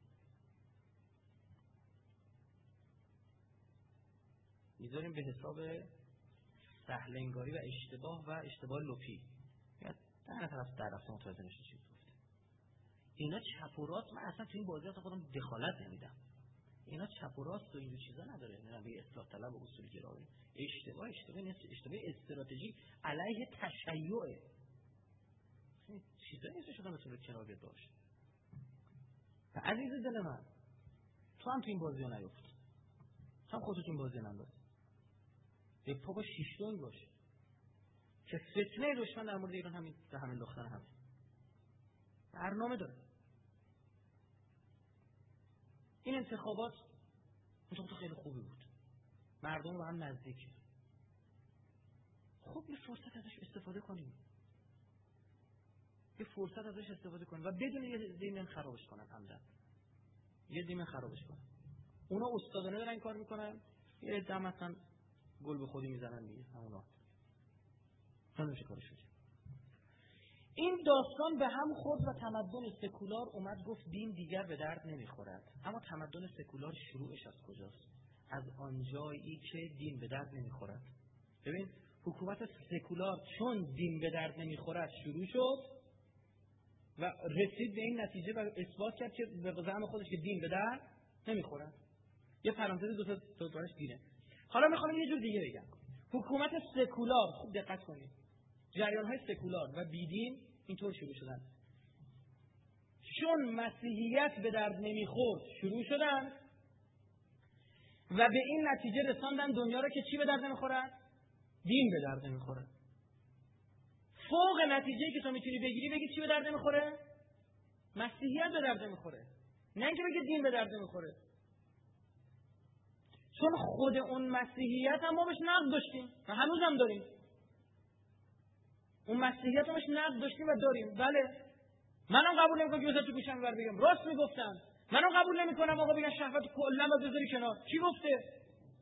A: میذاریم به حساب سهلنگاری و اشتباه لپی. یا در طرف متوجه نشه چی گفته. اینا چپ و راست، من اصلا تو این بازی اصلا خودم دخالت نمیدم. اینا چپ و راست و این چیزا نداره. نه به اصلاح طلب و اصول گرایی. اشتباه نیست، اشتباه استراتژیک علیه تشیع. چیزا نیست شدن به کنار باشه. عزیز دل من، تو هم تو این بازی ها نیفت. هم خودت این بازی ننداز. یه پا با شیشتون باش که فتنه دشمن در مورد ایران همین به همین دختر همین برنامه داره. این انتخابات خیلی خوبی بود، مردم با هم نزدیک شد. خب یه فرصت ازش استفاده کنیم، و بدون یه دیمن خرابش کنن. عمدن یه دیمن خرابش کنن. اونا استادانه دارن این کار میکنن، یه عده مثلا گل به خودی میزنن دیگه. همونا همینش کارش میشه. این داستان به هم خورد و تمدن سکولار اومد گفت دین دیگر به درد نمیخورد. اما تمدن سکولار شروعش از کجاست؟ از آنجایی که دین به درد نمیخورد. ببین حکومت سکولار چون دین به درد نمیخورد شروع شد و رسید به این نتیجه و اثبات کرد که به زعم خودش که دین به درد نمیخورد. یه پرانتز دو تاش دینه. حالا میخوام یه جور دیگه بگم. حکومت سکولار، خوب دقت کنید، جریان‌های سکولار و بیدین اینطور شروع شدن. چون مسیحیت به درد نمیخورد شروع شدن و به این نتیجه رساندن دنیا رو که چی به درد نمیخورد؟ دین به درد نمیخوره. فوق نتیجه‌ای که تو میتونی بگی چی به درد نمیخوره؟ مسیحیت به درد نمیخوره. نه اینکه بگی دین به درد نمیخوره. چون خود اون مسیحیت هم ما بهش نقد داشتیم و هنوز هم داریم. اون مسیحیت هم بهش نقد داشتیم و داریم. بله. منم قبول نمیکنم که بذار تو گوشم بر بگم. راست میگفتن. منم قبول نمیکنم آقا بگن شهوت کلا بذاری کنار. کی گفته؟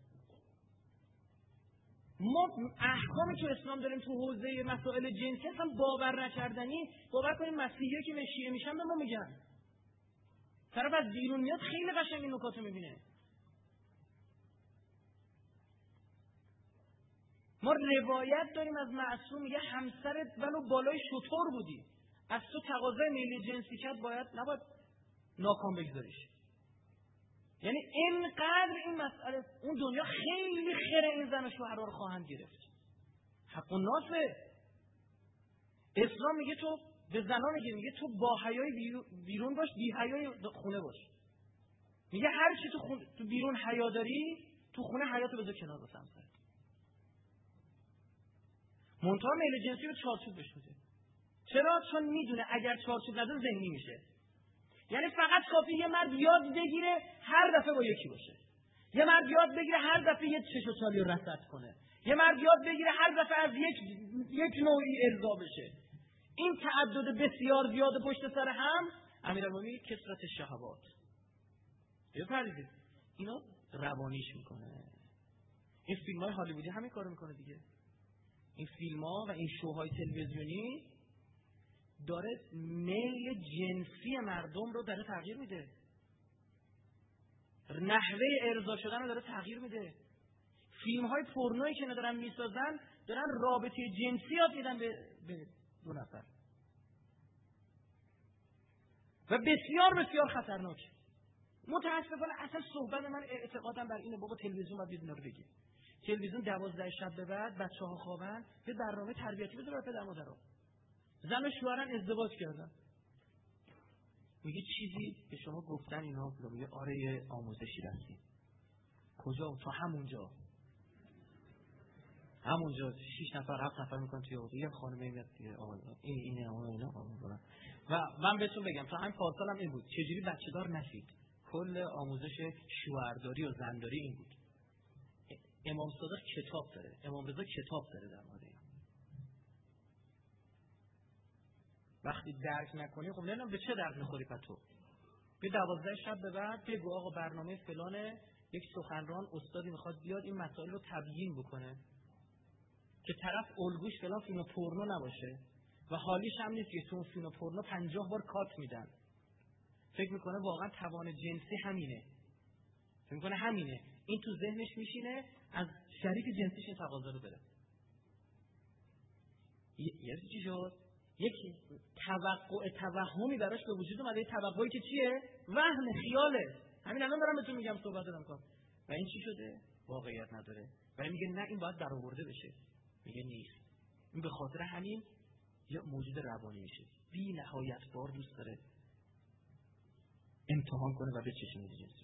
A: ما احکامی که اسلام داریم تو حوزه مسائل جنسی هم باور نکردنی. باور کنیم مسیحی‌ها که شیعه میشن به ما میگن. طرف از بیرون میاد خیلی قشنگ این نکاتو میبینه. ما روایت داریم از معصوم میگه همسرت ولو بالای شطور بودی، از تو تقاضای میل جنسی کرد نباید ناکام بگذاریش. یعنی اینقدر این مسئله، اون دنیا خیلی خیر این زن و شوهرها رو خواهند گرفت. حق الناس. اسلام میگه تو به زنان میگه تو با حیای بیرون باش، بی حیای خونه باش. میگه هر چی تو بیرون حیا داری، تو خونه حیاتو بذار کنار واسه همسرت. منتها میل جنسی رو چارچوب بهش میده. چرا؟ چون میدونه اگر چارچوب نده ذهنی میشه. یعنی فقط کافی یه مرد یاد بگیره هر دفعه با یکی باشه. یه مرد یاد بگیره هر دفعه یه چش و چالی رو رصد کنه. یه مرد یاد بگیره هر دفعه از یک نوعی ارضا بشه. این تعدد بسیار زیاد پشت سر هم، امیرالمومنین کثرت شهوات. بفرمایید اینو روانیش میکنه. این فیلم‌های هالیوودی همین کارو میکنه دیگه. این فیلم‌ها و این شوهای تلویزیونی داره میل جنسی مردم رو داره تغییر میده. نحوه ارضا شدن رو داره تغییر میده. فیلم‌های پورنویی که ندارن میسازن دارن رابطه جنسی یاد میدن به دو نفر. و بسیار بسیار خطرناک. متاسفانه اصلا صحبت من اعتقادم بر اینه بابا تلویزیون باید اینا رو بگی. تلویزیون 12 شب به بعد بچه‌ها خوابن، به برنامه تربیتی بذاره پدر مادرها. زن و شوهرن ازدواج کردن. میگه چیزی به شما گفتن اینا، میگه آره یه آموزشی رفتیم. کجا؟ تو همونجا 6 نفر 7 نفر میکنن توی اتاق، یه خانمه میاد دیگه آقا اینه آقا اینا میکنن. و من بهتون بگم تا همین پارسالم این بود، چجوری بچه‌دار نشید. کل آموزش شوهرداری و زنداری این بود. امام صادق کتاب داره، امام رضا کتاب داره در مورد این. وقتی درک نکنی خب نمیدونم به چه درد میخوری پتو. به 12 شب به بعد بگو آقا برنامه فلانه، یک سخنران استادی میخواد بیاد این مسائل رو تبیین بکنه که طرف الگوش فلان فیلم پورنو نباشه و حالیش هم نیست که تو فیلم پورنو 50 بار کات میدن. فکر میکنه واقعا توان جنسی همینه. فکر میکنه همینه. این تو ذهنش میشینه از شریک جنسیش این تقاضا رو داره. یه چیزی شد. یک توهمی براش به وجود اومده. توهمی که چیه؟ وهم، خیاله. همین الان دارم بهتون میگم، صحبت دارم کنم. و این چی شده؟ واقعیت نداره. و این میگه نه این باید برآورده بشه. میگه نیست. این به خاطر همین یه موجود روانی میشه. بی نهایت بار دوست داره امتحان کنه و بچشه میده جنسی.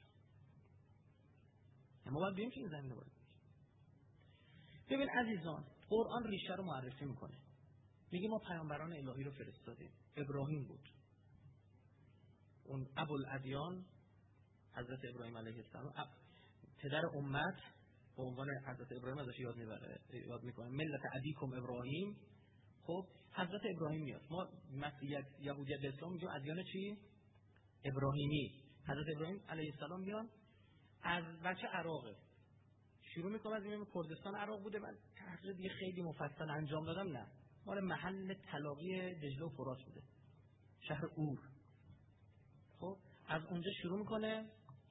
A: اما باید ببینیم که این زمینه باید. ببین عزیزان، قرآن ریشه رو معرفی میکنه. میگه ما پیامبران الهی رو فرستادیم. ابراهیم بود. اون ابوالادیان حضرت ابراهیم علیه السلام، پدر امت، به عنوان حضرت ابراهیم ازش یاد میکنه. ملت ابیکم ابراهیم. خب حضرت ابراهیم میاد. ما مسیحیت، یهودیت، اسلام میگیم ادیان چی؟ ابراهیمی. حضرت ابراهیم علیه السلام میاد از بچه عراقه. شروع میکنه از این کردستان عراق بوده. من تحقیق دیگه خیلی مفصل انجام دادم. نه، مال محل تلاقی دجله و فرات بوده، شهر اور. خب از اونجا شروع میکنه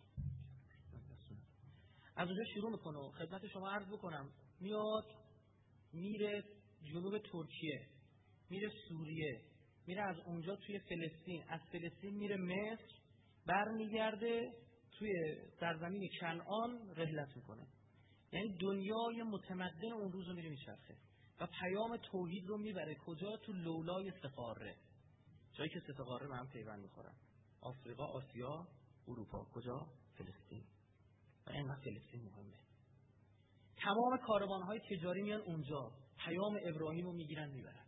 A: خدمت شما عرض بکنم، میاد میره جنوب ترکیه، میره سوریه، میره از اونجا توی فلسطین، از فلسطین میره مصر، برمیگرده توی سرزمین کنعان رحلت میکنه. یعنی دنیای متمدن اون روز رو میره میچرخه و پیام توحید رو میبره کجا؟ تو لولای سقاره، جایی که سه قاره به هم پیوند میخورن. آفریقا، آسیا، اروپا. کجا؟ فلسطین. و اینقدر فلسطین مهمه. تمام کاروانهای تجاری میان اونجا، پیام ابراهیم رو میگیرن میبرن.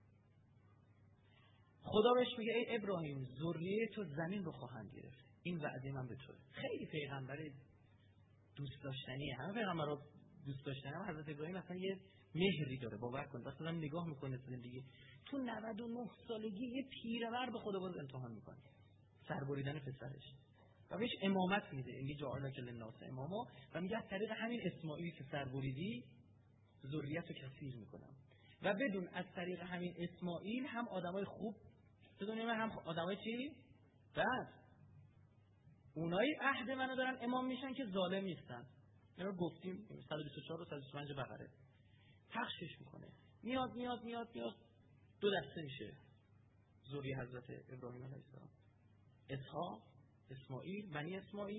A: خدا بهش میگه ای ابراهیم، ذریه تو زمین رو خواهند گرفت. این وعده من به توه. خیلی پیغمبر دوست داشتنیه. همه پیغمبر رو دوست داشتنی. اما حضرت ابراهیم اصلا یه مهری داره. باور کن وقتی آدم نگاه میکنه زندگی، تو 99 سالگی یه پیرمرد به خدا باز امتحان میکنه، سربریدن پسرش، و بهش امامت میده. اینی جعلک للناس اماما، و میگه از طریق همین اسماعیلی که سربریدی ذریت رو کثیر میکنم. و بدون از طریق همین اسماعیل هم آدمای خوب بدونیم، هم آدمای چی؟ بد. اونایی عهد منو دارن امام میشن که ظالم نیستن. اینو گفتیم 124 و 125 بقره. پخشش میکنه. میاد دو دسته میشه ذریه حضرت ابراهیم علیه السلام. اسحاق، اسماعیل، بنی اسماعیل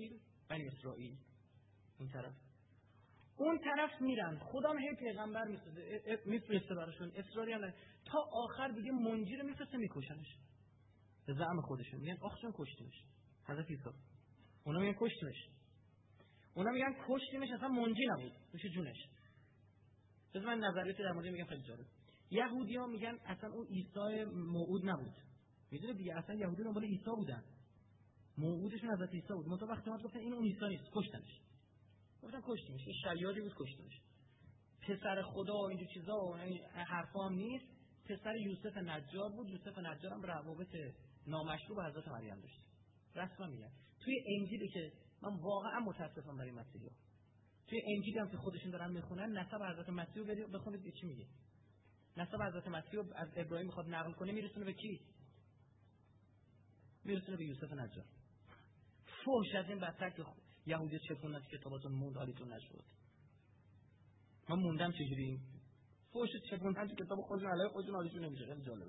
A: بنی اسرائیل این طرف، اون طرف میرن، خودم هی پیغمبر میفرسته براشون، اصراری هم تا آخر دیگه منجی رو میفرسته میکشنش به زعم خودشون، میگن آخ چون کشتیمش حضرت عیسی، اونا میگن کشتیمش، اونا میگن کشتیمش، اصلا منجی نبود نوش جونش. بذار من نظریات در مورد میگم خیلی جالب. یهودی‌ها میگن اصلا اون عیسی موعود نبود، میدونه دیگه، اصلا یهودی دنبال عیسی بودن، موعودشون حضرت عیسی بود، منتها وقتی اومد گفتن این اون عیسی نیست، کشتنش، گفتن کشتیمش، یه شیادی بود کشتیمش، پسر خدا و اینجور چیزا و این حرفا هم نیست، پسر یوسف نجار بود، یوسف نجار هم روابط نامشروع با حضرت مریم داشت. رسما میگن توی انجیلی که من واقعا متاسفم برای مسیحی‌ها، توی انجیلی هم که خودشون دارن میخونن نسب حضرت مسیح رو بخونید چی میگه. نسب حضرت مسیح رو از ابراهیم میخواد نقل کنه، میرسونه به کی؟ میرسونه به یوسف نجار. فحش از این بدتر که یهودی چپوندن که کتاباتون موند حالیتون نشد. من موندم چجوری فحش چپوندن که کتاب خودشون علیه خودشون حالیتون نمیشه. خیلی جالبه.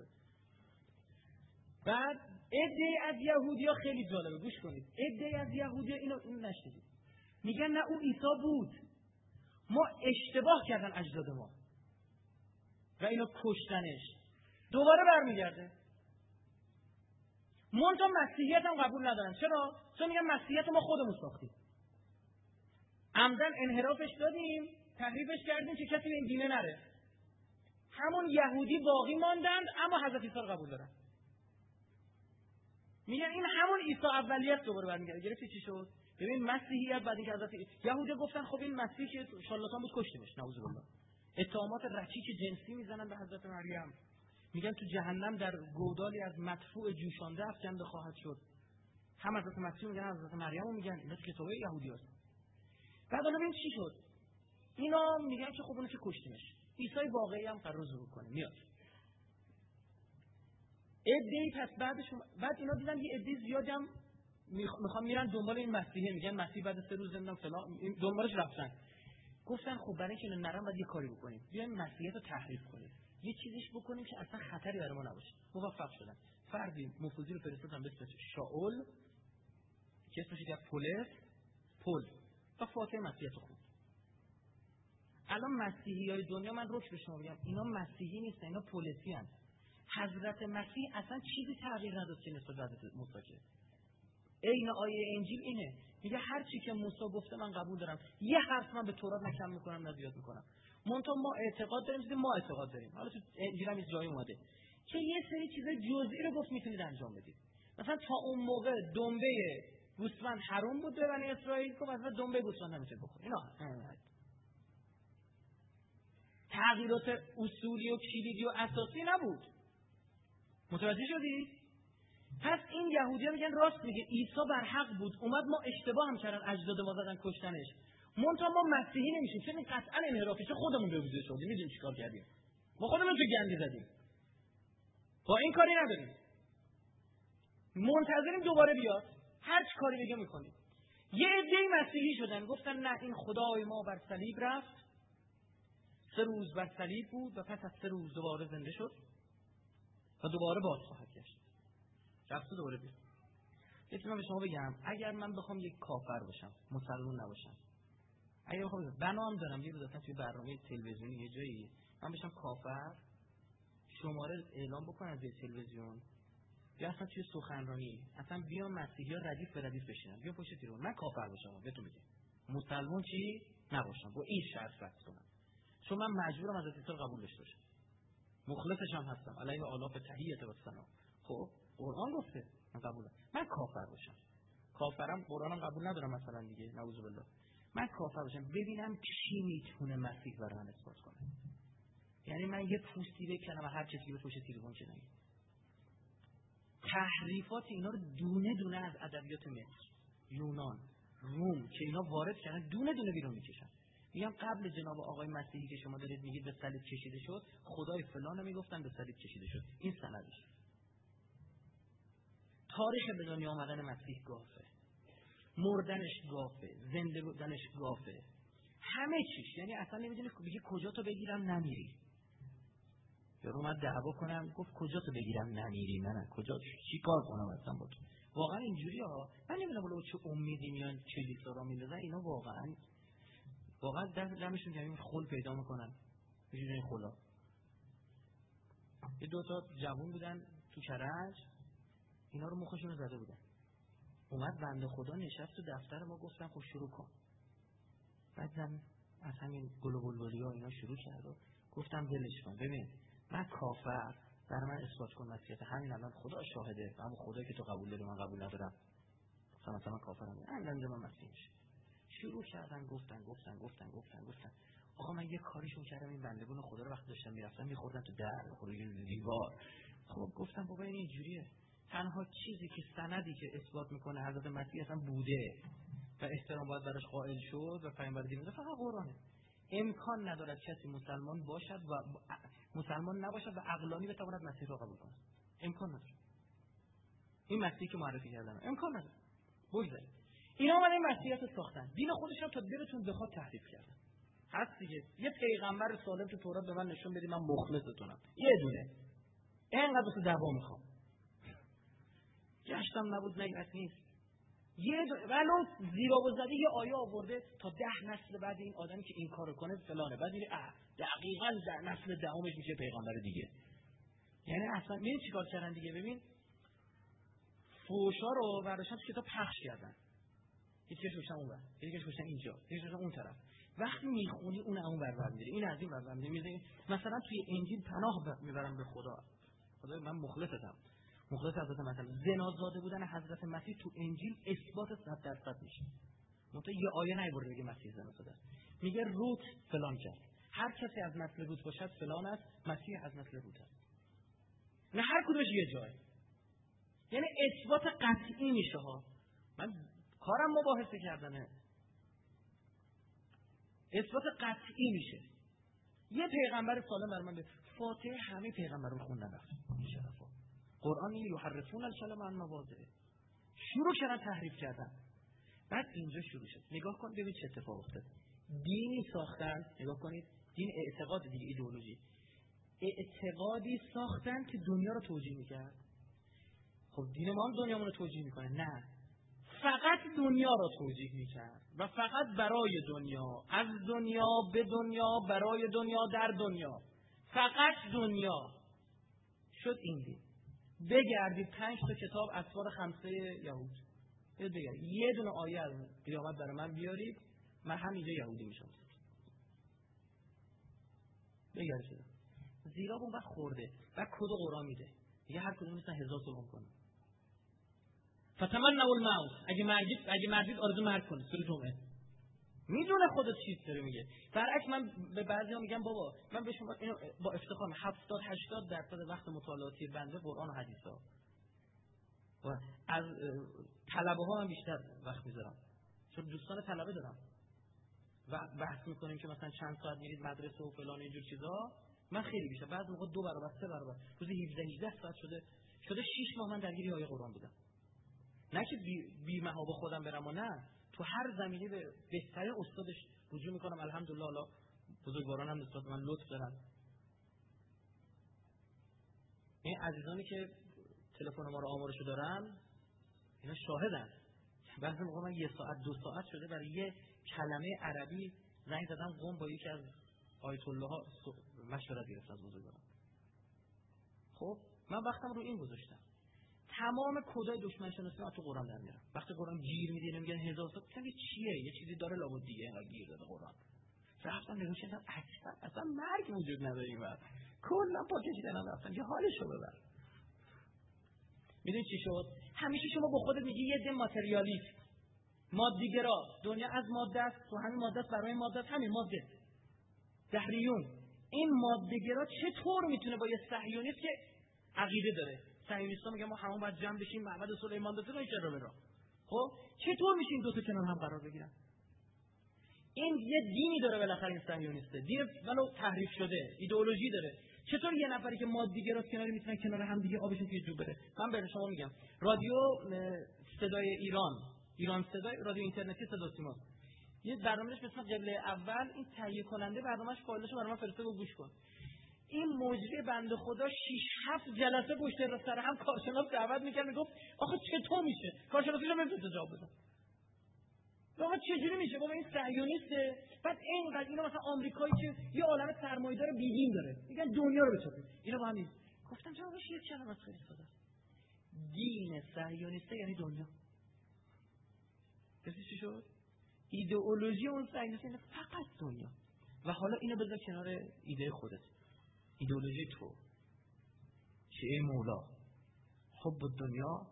A: بعد عده از یهودی‌ها خیلی جالبه، گوش کنید، عده از یهودی‌ها اینو نشنیدید، میگن نه اون عیسی بود، ما اشتباه کردن اجداد ما و اینو کشتنش. دوباره برمیگرده. منتها مسیحیت هم قبول ندارن. چرا؟ چون میگن مسیحیت ما خودمون ساختیم، عمدن انحرافش دادیم، تحریفش کردیم که کسی به این دینه نره. همون یهودی باقی ماندن اما حضرت عیسی رو قبول دارن. میگن این همون عیسی اولیت دوباره برمیگرده. گرفتی چی شد؟ ببین مسیحیت بعد اینکه حضرت یهودی گفتن خب این مسیح که شارلاتان بود کشتیمش، نعوذ بالله. اتهامات رکیک جنسی میزنن به حضرت مریم، میگن تو جهنم در گودالی از مدفوع جوشانده افکنده خواهد شد. هم حضرت مسیح میگن حضرت مریم میگن، اینا تو کتاب یهودی هست. بعد حالا ببین چی شد. اینا میگن که خب اونو که کشتیمش، عیسی واقعی هم قرار ظهور کنه میاد. عده‌ای پس بعد اینا دیدن یه عده زیادی هم میخوان میرن دنبال این مسیحه، میگن مسیح بعد 3 روز نمیدونم فلان، دنبالش رفتن. گفتن خب برای اینکه نرم باید یه کاری بکنیم، بیایم مسیحیت رو تحریف کنیم، یه چیزیش بکنیم که اصلا خطری برای ما نباشه. موفق شدن. فردی نفوذی رو فرستادن به اسم شاول که اسمش دیگه پول و فاتحه مسیحیت رو خوند. الان مسیحیای دنیا من روش به شما میگم اینا مسیحی نیستن، اینا پولسی هستن. حضرت مسیح اصلا چیزی تغییر نداد که نسبت به حضرت موسی. این آیه انجیل اینه، میگه هر چی که موسی گفته من قبول دارم، یه حرف من به تورات نه کم میکنم نه زیاد میکنم. منتها ما اعتقاد داریم، ما اعتقاد داریم، حالا تو انجیل هم جایی اومده که یه سری چیزای جزئی رو گفت میتونید انجام بدید. مثلا تا اون موقع دنبه گوسفند حرام بود به بنی اسرائیل، که مثلا دنبه گوسفند نمیتونید بخورید. اینا تغییرات اصولی و کلیدی و اساسی نبود. متوجه شدی؟ پس این یهودی‌ها میگن راست میگه، عیسی بر حق بود، اومد ما اشتباه هم کردن، اجداد ما زدن کشتنش. منتها ما مسیحی نمیشیم چون این قطعا انحرافیه، خودمون به وجود شدیم. میدونید چیکار کردیم؟ ما خودمون تو گندی زدیم. با این کاری نداریم. منتظریم دوباره بیاد، هر چی کاری بگه میکنیم. یه عده مسیحی شدن، گفتن نه این خدای ما بر صلیب رفت، 3 روز بر صلیب بود و پس از 3 روز دوباره زنده شد و دوباره باز خواهد گشت. رفت دوباره بیاد. یه چیزی من به شما بگم، اگر من بخوام یک کافر باشم، مسلمان نباشم، اگر بخوام بنام دارم یه روز اصلا توی برنامه تلویزیونی یه جایی من بشم کافر، شماره اعلام بکنم از تلویزیون یا اصلا توی سخنرانی، اصلا بیام مسیحی‌ها ردیف به ردیف بشینن، بیام پشت تیرون، من کافر باشم، بهتون میگم مسلمان چی نباشم، با این شرط رد کنم، چون من مجبورم از عیسی قبول داشته باشم، مخلصش هم هستم، علیه آلاف تحیت و ثنا. خب قرآن گفته من قبولم، من کافر باشم، کافرم قرآنم قبول ندارم مثلا دیگه، نعوذ بالله، من کافر باشم ببینم کی میتونه مسیح برای من اثبات کنه. یعنی من یه پوستی بکنم و هر کسی به پشت تلفن چه نگه. تحریفات اینا رو دونه دونه از ادبیات مصر، یونان، روم که اینا وارد کردن دونه دونه بیرون میکشن. میگم قبل جناب آقای مسیحی که شما دارید میگید به صلیب کشیده شد، خدای فلان میگفتن به صلیب کشیده شد. این سندش. تاریخ به دنیا آمدن مسیح گافه، مردنش گافه، زنده بودنش گافه، همه چیش. یعنی اصلا نمیدونی بگی کجا تو بگیرم نمیری. یارو اومد دعوا کنم، گفت کجا تو بگیرم نمیری؟ نه کجا چیکار کنم اصلا با تو؟ واقعا اینجوری ها. من نمیدونم بالا چه امیدی میان کلیسا میندازن اینا، واقعا دمشون گرم خل پیدا میکنن. میجوری این خلا یه دو تا جوون بودن تو کرج، اینا رو مخشون رو زده بودن. اومد بنده خدا نشست تو دفتر ما، گفتم خب شروع کن. بعدم از همین گل و بلبلی ها اینا شروع کرد و گفتم ولش کن، ببین من کافر، برای من اثبات کن مسیحیت، همین الان خدا شاهده، اما خدایی که تو قبول داری من قبول ندارم، مثلا من کافرم، الان من مسیحی میشم. شروع کردن گفتن آقا من یه کاریشون کردم، این بندگان خدا رو وقتی داشتن میرفتن میخوردن تو در، میخوردن دیوار. خب گفتم بابا این اینجوریه. تنها چیزی که سندی که اثبات میکنه حضرت مسیح اصلا بوده و احترام باید براش قائل شد و پیامبر دین فقط قرآنه. امکان ندارد کسی مسلمان باشد و مسلمان نباشد و عقلانی بتواند مسیح رو قبول کنه. امکان نداره. این مسیحی که معرفی کردم امکان نداره. بگذارید اینا اومدن مسیحیت ساختن، دین خودش رو تا دلتون بخواد تحریف کردن. هست دیگه. یه پیغمبر سالم تو تورات به من نشون بدید من مخلصتونم، یه دونه. اینقدر تو دعوا میخوام. گشتم نبود نگرت نیست. یه دونه ولو زیرا و زدی یه آیه آورده تا 10 نسل بعد این آدمی که این کارو کنه فلانه، بعد میگه دقیقاً در نسل دهمش میشه پیغمبر دیگه. یعنی اصلا ببین چیکار کردن دیگه. ببین فوشا رو برداشتن تو کتاب پخش کردن. یکیش گوشن اون ور، یکیش گوشن اینجا، یکیش گوشن اون طرف. وقتی میخونی اون اون ور میره، این از این ور میره. مثلا توی انجیل پناه میبرم به خدا من مخلصتم. مخلص حضرت مثلا زنازاده بودن حضرت مسیح تو انجیل اثبات 100% میشه. منتها یه آیه نیورده بگه مسیح زنازاده است. میگه روت فلان کرد. هر کسی از نسل روت باشد فلان است، مسیح از نسل روت است. نه هر کدومش یه جای. یعنی اثبات قطعی میشه ها. من کارم مباحثه کردنه. اثبات قطعی میشه. یه پیغمبر سالم بر من به فاتحه همه پیغمبر رو خوندن رفت. شرفا. قرآن یحرفون الکلم عن مواضعه. شروع کردن تحریف کردن. بعد اینجا شروع شد. نگاه کن ببین چه اتفاق افتاد. دینی ساختن، نگاه کنید، دین اعتقاد دیگه، ایدئولوژی. اعتقادی ساختن که دنیا رو توجیه میکرد. خب دین ما هم دنیامون رو توجیه میکنه؟ نه. فقط دنیا رو توجیه میکرد و فقط برای دنیا، از دنیا به دنیا، برای دنیا، در دنیا، فقط دنیا شد این دین. بگردید 5 تا کتاب اسفار 5 یهود بگردید، یه دونه آیه از قیامت برای من بیارید، من همینجا یهودی میشم. بگردید زیرا اون وقت خورده و کد قرآن میده، دیگه هر کدوم مثلا 1000 سال کنه. فتمنوا الموت، اگه مردید آرزو مرگ کنید. سوره جمعه. میدونه خودت چیز داره میگه. برعکس من به بعضیا میگم بابا من به شما اینو با افتخار 70-80% وقت مطالعاتی بنده قرآن و حدیثا و از طلبه ها من بیشتر وقت میذارم چون دوستان طلبه دارم و بحث میکنیم که مثلا چند ساعت میرید مدرسه و فلان اینجور چیزا. من خیلی بیشتر، بعضی موقع 2 برابر 3 برابر، روزی 17-18 ساعت شده 6 ماه من درگیر آیه قرآن بودم. نه که بی محابا خودم برم و نه، تو هر زمینه به بهترین استادش رجوع میکنم. الحمدلله الله بزرگواران هم نسبت من لطف دارن. این عزیزانی که تلفن ما رو آمارشو دارن اینا شاهدن. بعضی موقع من 1 ساعت 2 ساعت شده برای یه کلمه عربی زنگ زدم قم با یکی از آیت الله ها مشورت گرفتم از بزرگواران. خب من وقتم رو این گذاشتم. تمام کدای دشمن شناسی رو تو قرآن در میارم. وقتی قرآن گیر میده میگن 1000 سال چه چیه، یه چیزی داره لابد دیگه اینقدر گیر داده قرآن. رفتم نگاه کردم اصلا مرگ وجود نداره اینور. کلا پا کشیدن رفتم یه حالشو ببر. میدونی چی شد؟ همیشه شما با خودت میگی یه دم ماتریالیست، مادیگرا، دنیا از ماده است، تو همین ماده است، برای ماده است، همین ماده. دهریون. این ماده‌گرا چطور میتونه با یه صهیونیست که عقیده داره؟ صهیونیست‌ها میگن ما همون باید جمع بشیم محمد سلیمان داده رو چرا برا. خب چطور میشه این دو تا کنار هم قرار بگیرن؟ این یه دینی داره بالاخره این صهیونیسته. دین ولو تحریف شده، ایدئولوژی داره. چطور یه نفری که مادی‌گراست کنار میتونن کنار هم دیگه آبشون توی جوب بره؟ من به شما میگم رادیو صدای ایران صدای رادیو اینترنتی صدا سیما یه برنامه‌اش مثلا قبل اول این تهیه کننده برنامه‌اش فایلشو برام فرستاد و گوش کن. این مجری بنده خدا 6-7 جلسه پشت سر هم کارشناس دعوت میکرد، میگفت آخه چطور میشه؟ کارشناسیش هم نمیتونه جواب بده. آقا چجوری میشه؟ بابا این صهیونیسته. بعد اینقدر اینا مثلا آمریکایی که یه عالمه سرمایه‌دار بیدین داره، میگن دنیا رو بچپه. اینا با همین. گفتم جوابش یک کلمه است، خیلی ساده. دین صهیونیسته یعنی دنیا. چی شد؟ ایدئولوژی اون صهیونیسته یعنی فقط دنیا. و حالا اینو بذار کنار ایده خودت. ایدئولوژی تو چیه؟ مولا حب الدنیا.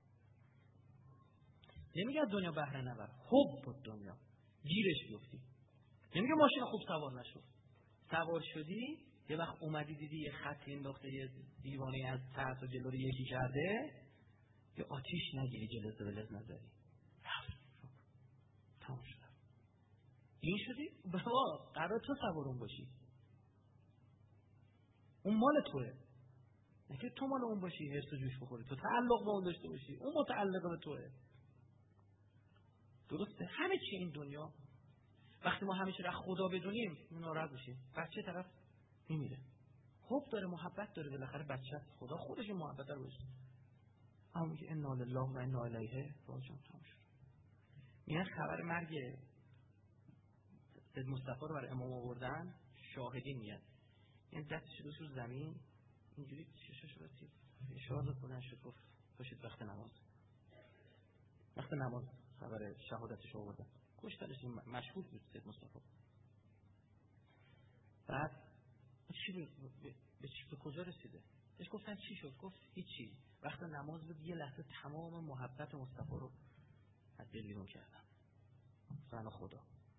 A: نمیگه دنیا بهره نبر، حب الدنیا گیرش بیفتی. نمیگه ماشین خوب سوار نشو، سوار شدی یه وقت اومدی دیدی یه خطی انداخته، یه دیوانه از تحت و جلو رو یکی کرده، یه آتیش نگیری جلوز ولز نذاری، تمام شد. این شدی بابا قرار تو سوارون باشی، اون مال توه، نه که تو مال اون باشی هرس و جوش بخوری، تو تعلق با اون داشته باشی، اون متعلق به توه. درسته؟ همه چی این دنیا. وقتی ما همیشه را خدا بدونیم ناراحت میشیم. بچه طرف میمیره، حب داره، محبت داره، بالاخره بچه خدا خودش محبت داره باشه. اما که انا لله و انا الیه راجعون. تمام شد. میگن خبر مرگ سید مصطفی رو برای امام آوردن، شاهدین میگن این دستش رو زمین اینجوری چشاش رو اشاره کنن شد، گفت باشید وقت نماز. وقت نماز خبر شهادتش آوردن، کشتنش. مشهور بود سید مصطفی. بعد به کجا رسیده؟ بهش گفتن چی شد؟ گفت هیچی، وقت نماز بود یه لحظه تمام محبت مصطفی رو از دل بیرون کردم. زن خدا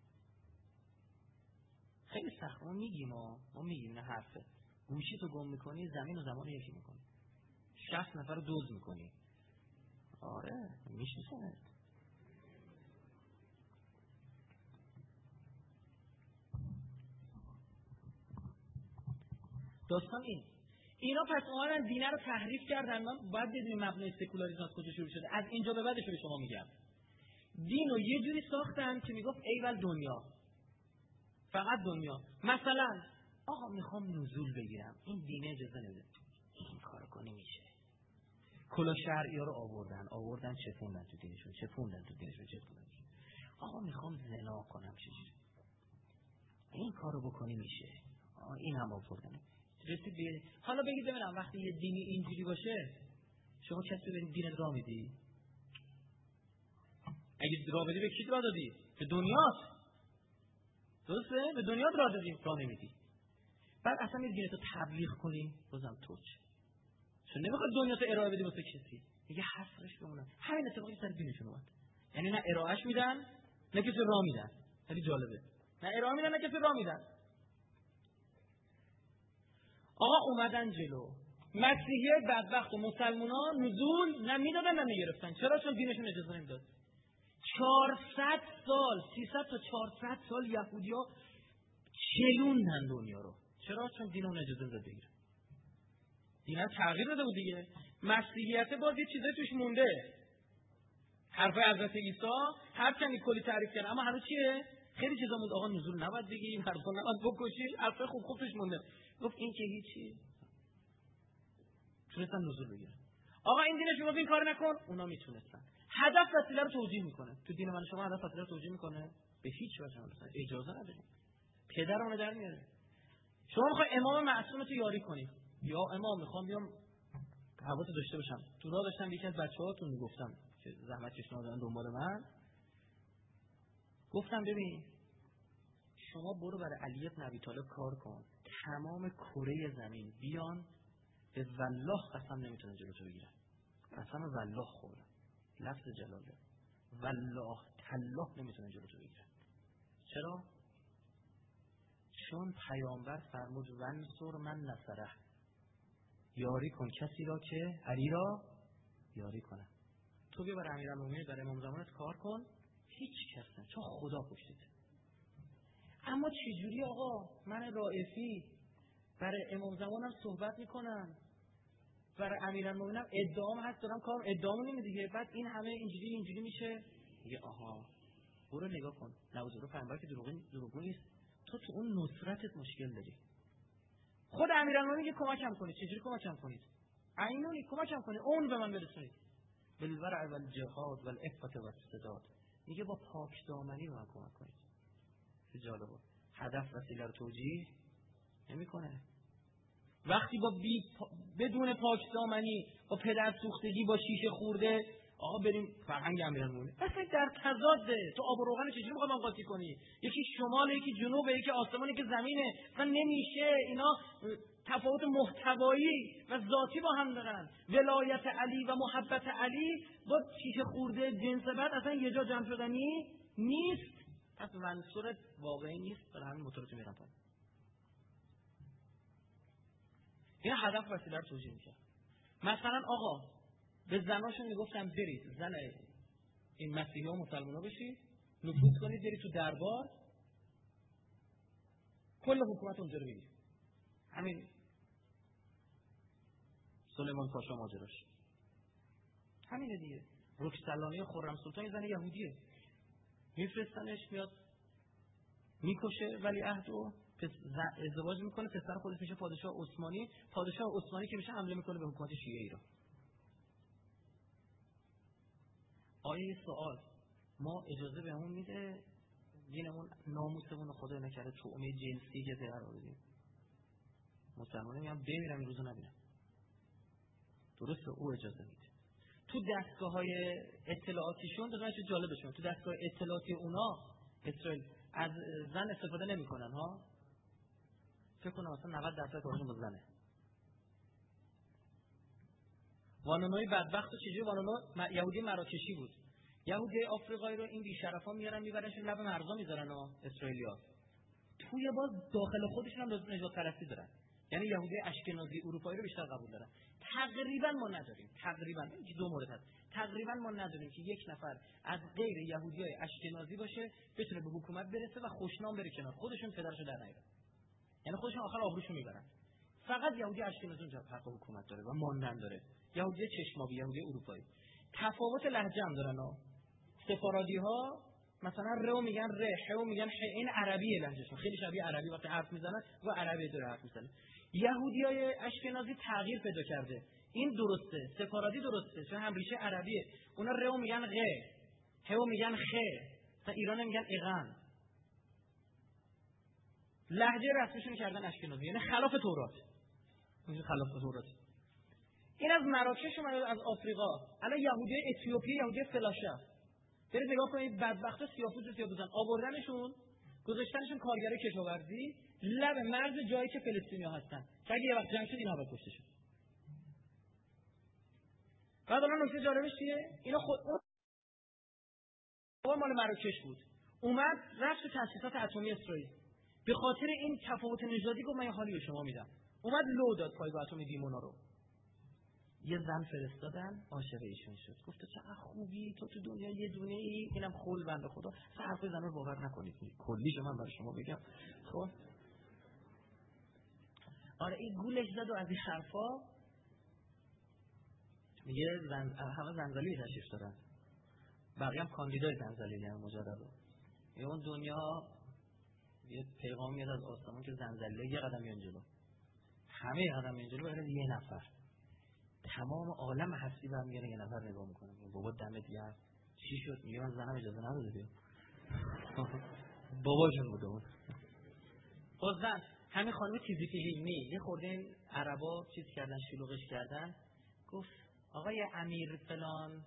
A: خیلی سخت. ما میگیم نه حرفه. گوشی تو گم میکنی، زمین و زمان یکی میکنی، 60 نفر رو دوز میکنی. آره میشناسه. داستان اینا پس اومدن دینه رو تحریف کردن. من باید بدونیم مبنای سکولاریسم از کجا شروع شده. از اینجا به بعدش به شما میگم. دین رو یه جوری ساختن که میگفت ایول دنیا، فقط دنیا. مثلا آقا میخوام نزول بگیرم، این دینه اجازه نمیده. این کارو کنی میشه. کلا شرعی ها رو آوردن چپوندن تو دینشون. آقا میخوام زنا کنم، چجوری؟ این کارو بکنی میشه. این هم آوردن. رسید به حالا بگید ببینم وقتی یه دینی اینجوری باشه شما کسی به دین راه میدی؟ اگه راه بدی به کی راه دادی؟ به دنیاست. درسته؟ به دنیا راه دادی، راه نمیدی. بعد اصلا میگی دینتو تبلیغ کنی، بازم تو چه؟ چون نمیخواد دنیاتو ارائه بدی واسه کسی، میگه حسرش بمونه. همین اتفاقی سر دینشون اومد. یعنی نه ارائهش میدن نه کسی راه میدن. خیلی جالبه. نه ارائه میدن نه کسی راه میدن. آقا اومدن جلو مسیحیای بدبخت و مسلمانان نزول نه میدادن نه میگرفتن. چرا؟ چون دینشون اجازه نمیداد. 400 سال 300 تا 400 سال یهودیا چلوندن دنیا رو. چرا؟ چون دینمون اجازه نمیداد بگیره. دینا تغییر داده بود دیگه. مسیحیت باز یه چیزای توش مونده. حرف حضرت عیسی هرچند کلی تعریف کردن اما هنوز چیه؟ خیلی چیزا مونده. آقا نزول نباید بگی، مردم نباید بکشی، حرف خوب توش مونده. گفت این که هیچی. تونستن نزول بگیرن. آقا این دین شما این کار نکن، اونا میتونستن. هدف وسیله رو توجیه میکنه. تو دین من شما هدف وسیله رو توجیه میکنه؟ به هیچ وجه نمیتونه. اجازه نداریم. پدرمون در میاره. شما میخوای امام معصوم تو یاری کنی. یا امام میخوام بیام حواس داشته باشم. تو راه داشتم یکی از بچه‌هاتون میگفتم که زحمت کشیدن دادن دنبال من. گفتم ببین شما برو برای علی بن ابی طالب کار کن. تمام کره زمین بیان به والله قسم نمیتونه جلوتو بگیرن. قسم والله خوردم. لفظ جلاله. والله تالله نمیتونه جلوتو بگیرن. چرا؟ چون پیامبر فرمود ونصر من نصره. یاری کن کسی را که علی را یاری کنه. تو بیا برای امیرالمومنین برای امام زمانت کار کن. هیچ کس نه، چون خدا پشتته. اما چجوری آقا من رائفی برای امام زمانم صحبت میکنم، برای امیرالمومنینم ادعام هست دارم کار ادعامو نمیده دیگه، بعد این همه اینجوری میشه. میگه آها برو نگاه کن، نوازه رو پیامبر که دروغگو نیست. تو اون نصرتت مشکل داری. خود امیرالمومنین میگه کمکم کنید. چجوری کمکم کنید؟ عینونی کمکم کنید، اون به من برسونید. بالورع والجهاد والعفة والسداد. میگه با پاک دامنی به من کمک کنید. چه جالبه. هدف وسیله رو توجیه نمیکنه. وقتی بدون پاک دامنی، با پدر سوختگی، با شیشه خورده، آقا بریم فرهنگ امیرالمومنین اصلا در تضاده. تو آب و روغن چجوری میخوای من قاطی کنی؟ یکی شمال، یکی جنوب، یکی آسمان، یکی زمینه. اصلا نمیشه. اینا تفاوت محتوایی و ذاتی با هم دارن. ولایت علی و محبت علی با شیشه خورده جنس بعد اصلا یه جا جمع شدنی نیست. پس منصور واقعی نیست. برای همین موتورتو میرن پایین. این هدف وسیله رو توجیه میکنه. مثلا آقا به زناشون میگفتن برید زن این مسیحی ها مسلمان ها بشید، نفوذ کنید، برید تو دربار، کل حکومت اونجا رو بگید. همین سلیمان پاشا ماجراش همینه دیگه. رکسلانی خرم سلطان زن یهودیه، میفرستنش میاد میکشه ولی عهدو، ازدواج میکنه، پسر خودش میشه پادشاه عثمانی. پادشاه عثمانی که میشه حمله میکنه به حکومت شیعه ایران. آیا یه سوال، ما اجازه بهمون میده دینمون ناموسمون خدا نکرده طعمه جنسی که قرار بدیم؟ مسلمانه میگم بمیرم این روزو نبینم. درسته او اجازه میده. تو دستگاه‌های اطلاعاتیشون دادن چه جالبشون، تو دستگاه اطلاعاتی اونا اسرائیل از زن استفاده نمیکنن ها. فکر کنم مثلا 90% کارشون با زنه. وانونوی بدبخت چجوری وانونو یهودی مراکشی بود. یهودی آفریقایی رو این بی‌شرفا میارن میبرنشون لب مرزا میذارن اسرائیلیا. توی باز داخل خودشون هم نجات پرستی دارن. یعنی یهودی اشکنازی اروپایی رو بیشتر قبول دارن. تقریبا ما نداریم. تقریبا دو مورد هست. تقریبا ما نداریم که یک نفر از غیر یهودیای اشکنازی باشه بتونه به حکومت برسه و خوشنام بره کنار. خودشون پدرشو در نیارن. یعنی خودشون آخر آبروشو میبرن. فقط یهودی اشکنازی اونجا حق حکومت داره و ماندن داره. یهودی چشمابی، یهودی اروپایی. تفاوت لهجه هم دارن ها. سفارادی ها مثلا رو میگن ر، حو میگن ح. این عربی لهجهشون خیلی شبیه عربی وقتی حرف میزنن و عربی داره حرف میزنن. یهودیای اشکنازی تغییر پیدا کرده. این درسته، سفارادی درسته چون هم ریشه عربیه. اونا رو میگن غ، حو میگن خ. مثلا ایران میگن اغن. لهجه رسمیشون کردن اشکنازی، یعنی خلاف تورات. این خلاف تورات. این از مراکش اومد، از آفریقا. الان یهودی اتیوپی، یهودی فلاشه. برید نگاه کنید بدبختا سیاپوسن آوردنشون گذاشتنشون کارگرای کشاورزی لب مرز جایی که فلسطینی‌ها هستن. که اگه یه وقت جنگ شد اینا باید کشته شد. بعد الان نکته جالبش چیه؟ اینا خود مال مراکش بود. اومد رفت تو تأسیسات اتمی اسرائیل. به خاطر این تفاوت نژادی گفت من یه حالی به شما میدم. اومد لو داد پایگاه اتمی دیمونا رو. یه زن فرستادن عاشق ایشون شد. گفت چقدر خوبی تو دنیا یه دونه ای، اینم خول بنده خدا. حرف زن رو باور نکنید. کلیش من برای شما بگم. خب آره این گولش زد و از این حرفا میگه همه زنزلیل تشریف دارن. بقیه هم کاندیدای زنزلیلی هم مجرد. یه اون دنیا یه پیغام میاد از آسمون که زنزلیل یه قدم میان جلو. همه یه قدم میان جلو برای یه نفر. تمام عالم هستی برمیگره یه نفر نگاه میکنه. بابا دمت گرم. چی شد؟ میگه من زنم اجازه نداده بیام. باباشون بوده اون. باز زن همین خانم تیزیفی هیلمی یه خورده این عربا چیز کردن، شلوغش کردن. گفت آقای امیر فلان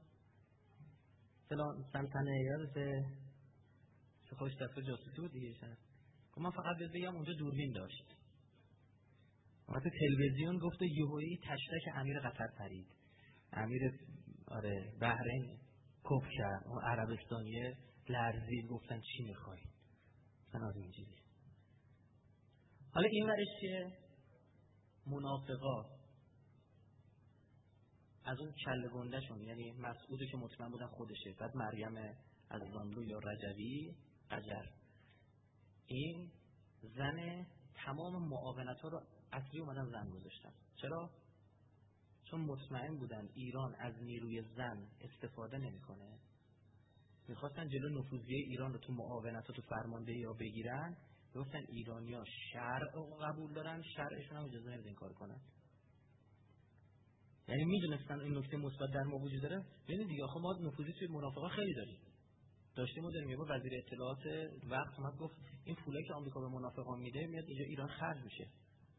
A: سلطنه یادته که خوش دفعه جاسوسی بود دیگه شد. گفت من فقط بهت بگم اونجا دوربین داشت. وقتی تلویزیون گفت یهویی تشتک امیر قطر پرید. امیر آره بحرین کف کرد. اون عربستانیه لرزید گفتن چی میخوای؟ مثلا از این چیزی. حالا این ورش چیه؟ منافقا از اون کله گنده‌شون، یعنی مسعودی که مطمئن بودن خودشه، بعد مریم از زانلو یا رجوی قجر، این زن تمام معاونت‌ها رو اصلی اومدن زن گذاشتن. چرا؟ چون مطمئن بودن ایران از نیروی زن استفاده نمیکنه. میخواستن جلو نفوذیه ایران رو تو معاونت‌ها تو فرماندهی ها بگیرن گفتن ایرانی‌ها شرع قبول دارن، شرعشون هم اجازه نمیده این کار کنن. یعنی میدونستن این نکته مثبت در ما وجود داره. ببینید دیگه آخه ما نفوذی توی منافقا خیلی داریم. داشتیم ما داریم. یه بار وزیر اطلاعات وقت اومد گفت این پولی که آمریکا به منافقان میده میاد اینجا ایران خرج میشه.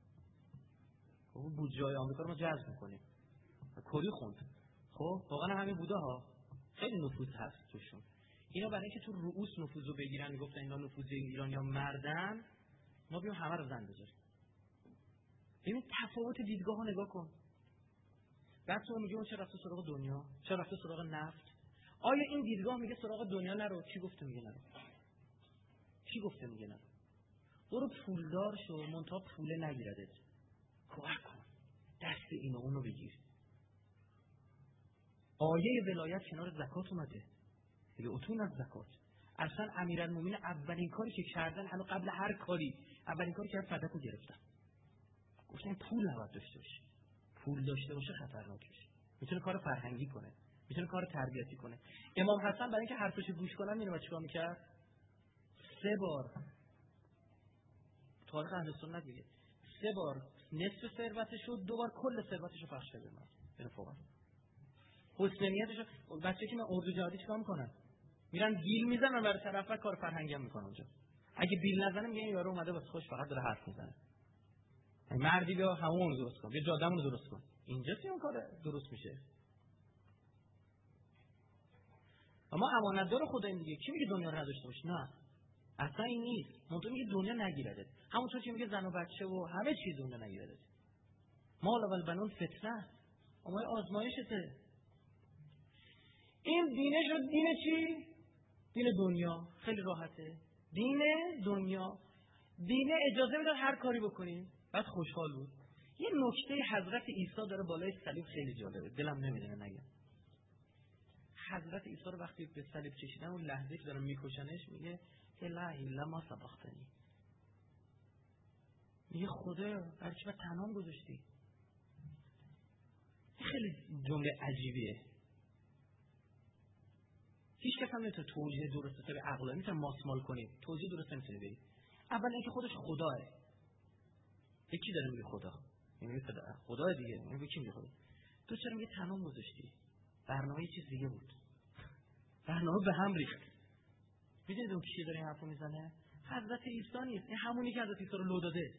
A: خب بودجه آمریکا رو ما جذب می‌کنیم. کلی خوند. خب واقعا همین بوده ها. خیلی نفوذ هست توشون. اینا برای اینکه تو رؤوس نفوذ رو بگیرن میگفتن اینا نفوذ ایرانی‌ها مردن، ما بیام همه رو زن بذاریم. ببین تفاوت دیدگاه‌ها نگاه کن. بعد تو میگه اون چه رفته سراغ دنیا، چه رفته سراغ نفت. آیا این دیدگاه میگه سراغ دنیا نرو؟ کی گفته میگه نرو؟ کی گفته میگه نرو؟ برو پولدار شو، منتها پول نگیردت. کمک کن. دست اینو اونو بگیر. آیه ولایت کنار زکات اومده. دیگه اتون از زکات. اصلا امیرالمومنین اولین کاری که کردن، همون قبل هر کاری، اولین کاری که صدقه گرفتن. گفتن پول نباید داشته باشه. پول داشته باشه خطرناکه. میتونه کار فرهنگی کنه، میتونه کار تربیتی کنه. امام حسن برای اینکه حرفش گوش کنن میره چیکار میکرد؟ 3 بار تاریخ اهل سنت میگه 3 بار نصف ثروتش رو 2 بار کل ثروتش رو پخش کرده به فقرا. حسن نیتش بچه‌ای که من اردو جهادی چیکار میکنن؟ میرن بیل میزنن برای طرف و کار فرهنگی هم میکنن اونجا. اگه بیل نزنه میگن این یارو اومده واسه خوش فقط داره حرف میزنه. مردی بیا همون درست کن، بیا جادهمون درست کن. اینجا اون کار درست میشه. اما امانتدار خداییم دیگه. کی میگه دنیا رو نداشته باش؟ نه. اصلا این نیست. منطقه میگه دنیا نگیرده. همونطور که میگه زن و بچه و همه چیز دنیا نگیرده. مال و البنون فتنه. اما آزمایشته. این دینه شد دین چی؟ دین دنیا. خیلی راحته. دین دنیا. دینه اجازه میده هر کاری بکنیم. بعد خوشحال بود. یه نکته حضرت عیسی داره بالای صلیب خیلی جالبه. دلم نمیدونه نگم. حضرت عیسی رو وقتی به صلیب کشیدن اون لحظه که دارن میکشنش میگه الهی لما سبقتنی. میگه خدا برای چی تنام گذاشتی؟ خیلی جمله عجیبیه. هیچ کس هم نمیتونه توجیه درست به عقل میتونه ماسمال کنی. توجیه درست نمیتونه بری. اول اینکه خودش خداه. یکی داره میگه خدا. میگه خدا دیگه. میگه کی میگه خدا؟ تو چرا میگه تنام گذاشتی؟ برنامه یه چیز دیگه بود. برنامه به هم ریخت. میدونید اون کی داره این حرفو میزنه؟ حضرت عیسی نیست. این همونی که حضرت عیسی رو لو داده.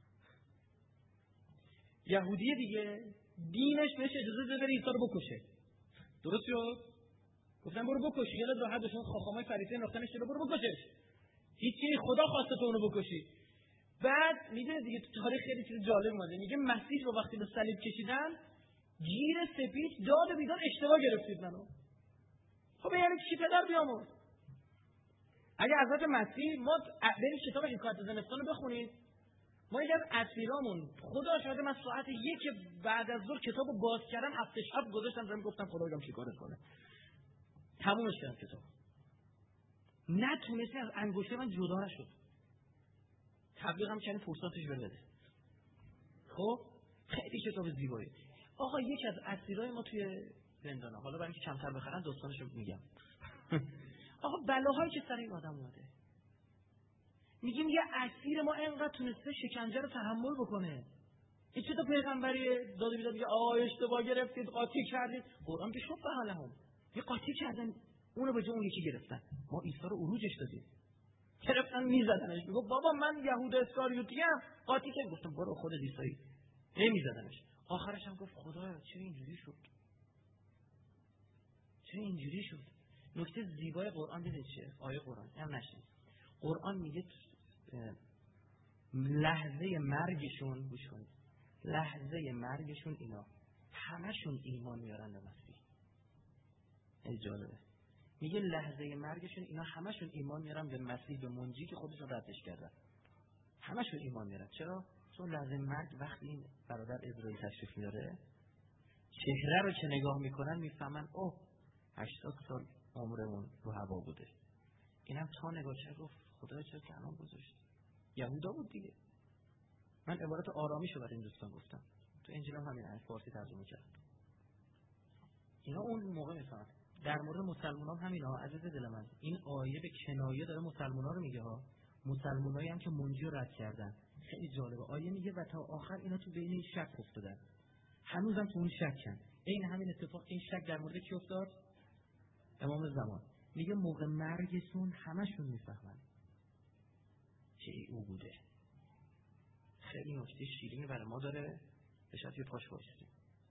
A: یهودیه دیگه. دینش بهش اجازه داده عیسی رو بکشه. درست شد؟ گفتن برو بکش. خیالت راحت بشه. خاخامای فریسه ناختنش رو برو بکشش. هیچی خدا خواسته تو اونو بکشی. بعد میدونید دیگه تو تاریخ خیلی چیز جالب اومده. میگه مسیح رو وقتی به صلیب کشیدن گیر سفید داد و بیدار اشتباه گرفتید منو. خب یعنی چی پدر بیامرز؟ اگه حضرت مسیح ما بریم کتاب حکایت زمستان رو بخونید. ما یکی از اسیرامون خدا شاهد من ساعت 1 بعد از ظهر کتابو باز کردم هفته شب گذاشتم زمین گفتم خدا بگم چیکارت کنه. تمومش کردم کتاب. نتونستی از انگشت من جدا نشد. تبلیغم کنه فرصتش بده. خب خیلی کتاب زیبایی. آقا یکی از اسیرای ما توی زندانه. حالا برای اینکه کمتر بخرن داستانشو میگم. آقا بلاهایی که سر این آدم اومده. میگیم یه اسیر ما اینقدر تونسته شکنجه رو تحمل بکنه. این چه تا پیغمبریه؟ داده بیداد میگه اشتباه گرفتید، قاطی کردید. قرآن که شد به حالهم. یه قاطی کردن، اونو به جای اون یکی گرفتن. ما عیسی رو عروجش دادیم. گرفتن میزدنش. میگه بابا من یهود اسکاریوتی ام. قاطی کرد. گفتم برو خود عیسی. نمیزدنش. آخرش هم گفت خدایا چرا اینجوری شد؟ چرا اینجوری شد؟ نکته زیبای قرآن دیدید چه؟ آیه قرآن هم نشید. قرآن میگه لحظه مرگشون گوش کنید. لحظه مرگشون اینا همشون ایمان میارن به مسیح. این جالبه. میگه لحظه مرگشون اینا همشون ایمان میارن به مسیح، به منجی که خودشون ردش کردن. همشون ایمان میارن. چرا؟ چون لحظه مرگ وقتی این برادر عزرائیل تشریف میاره چهره رو که نگاه میکنن میفهمن اوه 80 سال عمرمون رو هوا بوده. اینم تا نگاه کرد گفت خدا چرا تنام گذاشت؟ یهودا بود دیگه. من عبارت آرامیشو برای این دوستان گفتم. تو انجیل هم همین آیه فارسی ترجمه کرد. اینا اون موقع میفهمن. در مورد مسلمانان همینا عزیز دل من این آیه به کنایه داره مسلمانان رو میگه ها.
B: مسلمانایی هم که منجی رو رد کردن. خیلی جالبه. آیه میگه و تا آخر اینا تو بین این شک افتادن. هنوزم تو اون شکن. این همین اتفاق این شک در مورد کی افتاد؟ امام زمان. میگه موقع مرگشون همشون میفهمن که او بوده. خیلی نکته شیرینی برای ما داره، بشاید یه پاش باشیم.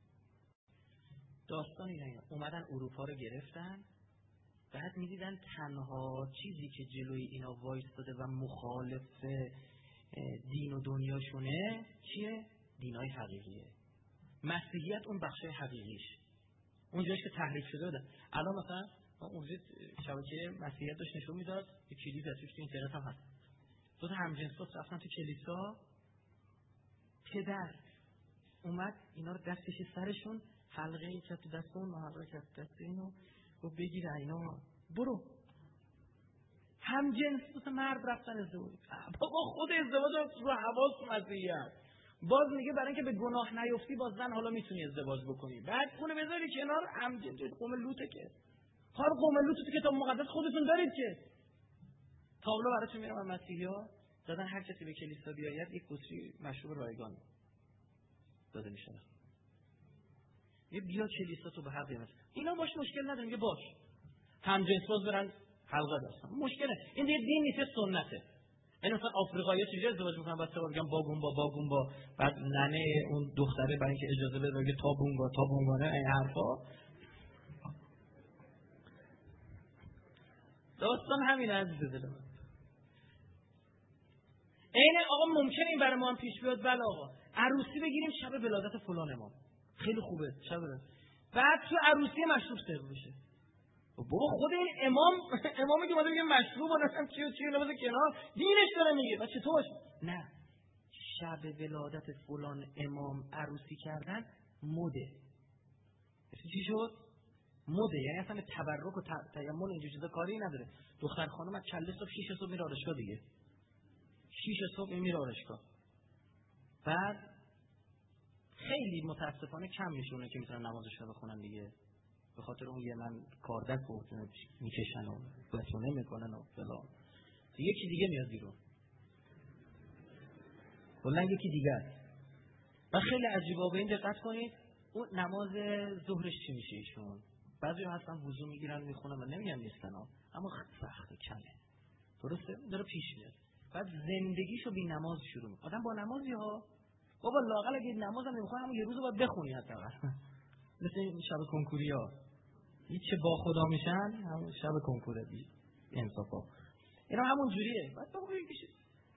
B: داستان اینه، اومدن اروپا رو گرفتن، بعد میدیدن تنها چیزی که جلوی اینا وایستاده و مخالف دین و دنیاشونه چیه؟ دینای حقیقیه. مسیحیت اون بخش حقیقیش، اون جایش که تحریف شده بوده. الان مثلا اون شبکه مسیحیت داشت نشون میداد، یه کلیپ توش تو اینترنت هم هست، دو تا همجنسا رفتن تو کلیسا، پدر اومد اینا رو دستش سرشون حلقه ای که تو دست اون حلقه که تو دست اینو و بگیر اینا برو. همجنس دو تا مرد رفتن ازدواج. بابا خود ازدواج رو حواس مسیحیت باز میگه برای اینکه به گناه نیفتی باز زن حالا میتونی ازدواج بکنی، بعد اونو بذاری کنار. همجنس قوم لوته که حالا قوم لوت تو کتاب مقدس خودتون دارید که تابلو براتون میارم. مسیحی‌ها دادن هر کسی به کلیسا بیاید یک بطری مشروب رایگان داده میشه. یه بیا کلیسا تو به حق قیمت. اینا باش مشکل نداره، میگه باش. همجنس باز برن حلقه داشتن. مشکله. این دیگه دین نیست، سنته. این مثلا آفریقایی‌ها چجوری ازدواج میکنن؟ بعد سوال میگن باگونبا بعد ننه اون دختره برای اینکه اجازه بده بگه تابونگا نه این حرفا. داستان همین عزیز دلم. اینه آقا ممکنه این برای ما هم پیش بیاد. بله آقا عروسی بگیریم شب ولادت فلان امام، خیلی خوبه شب ولادت، بعد تو عروسی مشروب سرو بشه. بابا خود این امامی که اومده میگه مشروب و نسم چی نباشه کنار، دینش داره میگه و چطور؟ نه، شب ولادت فلان امام عروسی کردن مده. چی شد؟ مده. یعنی اصلا تبرک و تیمم اینجور چیزا کاری نداره. دختر خانم از کله صبح 6 صبح میره آرایشگاه دیگه. 6 صبح میره آرایشگاه. بعد خیلی متاسفانه کم میشونه که میتونن نمازش رو بخونن دیگه. به خاطر اون یه من کاردک و میکشن و بسونه میکنن و فلان. یکی دیگه میاد بیرون. کلا یکی دیگه است. و خیلی عجیبه. به این دقت کنید. اون نماز ظهرش چی میشه ایشون؟ بعضی‌ها هستن وضو میگیرن میخونن و نمیگن نیستن اما سخت کمه. درسته؟ داره پیش میاد. بعد زندگیشو بی نماز شروع میکنه. آدم با نمازی ها بابا لااقل اگه نمازم نمیخونه اما یه روزو باید بخونی حداقل. مثل این شب کنکوریا هیچ چه با خدا میشن، همون شب کنکوره بی انصافا. اینا همون جوریه. بعد بابا بگیشه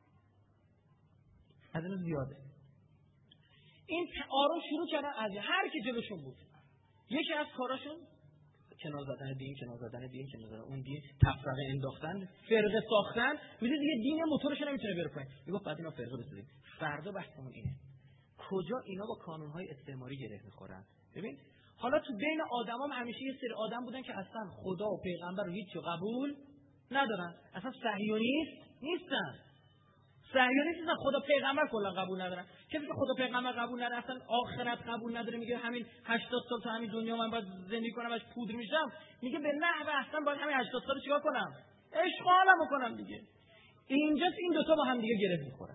B: از این زیاده. این آرو شروع کردن از هر کی جلوشون بود. یکی از کاراشون کنار زدن دین، کنار زدن اون دین، تفرقه انداختن، فرقه ساختن. میگه دیگه دین موتورش نمیتونه بره پایین. میگه بعد اینا فرقه بسازیم. فردا بحثمون اینه. کجا اینا با قانون‌های استعماری گره می‌خورن؟ ببین حالا تو بین آدمام همیشه یه سری آدم بودن که اصلا خدا و پیغمبر رو هیچ قبول ندارن. اصلا صهیونیست نیستن. خدا پیغمبر کلا قبول ندارن. کسی که خدا پیغمبر قبول نداره، اصلا آخرت قبول نداره، میگه همین 80 سال تو همین دنیا من باید زندگی کنم باش پودر میشم، میگه به نحو احسن باید همین 80 سال چیکار کنم؟ اشغالمو کنم دیگه. اینجاست این دوتا با هم دیگه گره میخورن.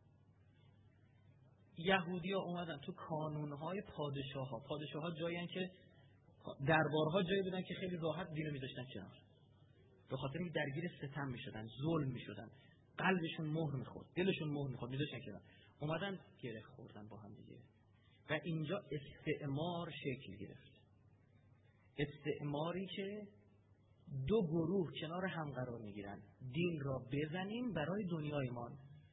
B: یهودی‌ها اومدن تو کانون‌های پادشاه‌ها جایین که دربارها جایی بودن که خیلی راحت دینو می‌ذاشتن کنار. به خاطر اینکه درگیر ستم می‌شدن، ظلم می‌شدن، قلبشون مهر می‌خورد، دلشون مهر می‌خورد، می‌ذاشتن کنار. اومدن گره خوردن با هم دیگه. و اینجا استعمار شکل گرفت. استعماری که دو گروه کنار هم قرار می‌گیرن. دین را بزنیم برای دنیایمان.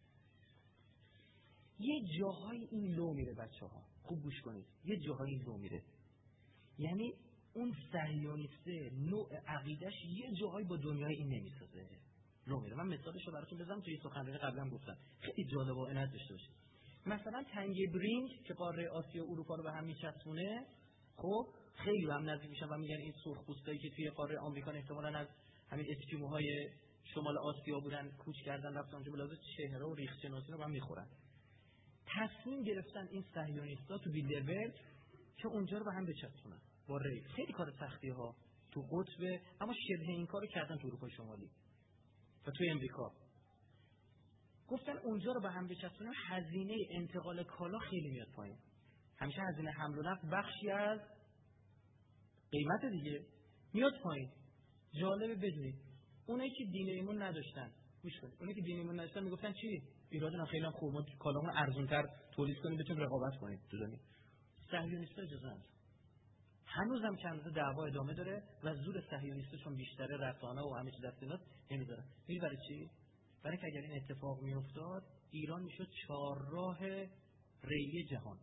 B: یه جاهای این لو میره بچه‌ها. خوب گوش کنید. یه جاهای این لو میره. یعنی اون صهیونیسته نوع عقیدش یه جاهای با دنیای این نمیسازه. لو میره. من مثالشو براتون بزنم توی سخنرانی قبلا گفتم. خیلی جالبه و عنایت داشته باشید. مثلا تنگه برینگ که قاره آسیا و اروپا رو به هم میچسبونه، خب خیلی هم نزدیک میشن و میگن این سرخپوستایی که توی قاره آمریکا احتمالاً از همین اسکیموهای شمال آسیا بودن، کوچ کردن رفتن اونجا، بلازه چهره و ریخ شناسی رو هم میخورن. تصمیم گرفتن این صهیونیست‌ها تو بیلدربرگ که اونجا رو به هم بچسبونن با ری. خیلی کار سختی ها تو قطب، اما شبه این کارو کردن تو اروپای شمالی و توی امریکا. گفتن اونجا رو به هم بچسبونیم هزینه انتقال کالا خیلی میاد پایین. همیشه هزینه حمل و نقل بخشی از قیمت دیگه میاد پایین. جالبه بدونید اونایی که دین ایمون نداشتن، گوش کنید، اونایی که دین ایمون نداشتن میگفتن چی؟ ایرادنا خیلی هم خوب، ما کالامون ارزان‌تر تولید کنیم بتونیم رقابت کنیم تو دنیا. صهیونیست‌ها اجازه ندارن. هنوزم چند روز دعوا ادامه داره و زور صهیونیست‌ها چون بیشتره، رسانه و همه چی دست ایناست نمیذاره. می‌دونی برای چی؟ برای که اگر این اتفاق میافتاد ایران میشد چهارراه ریلی جهان.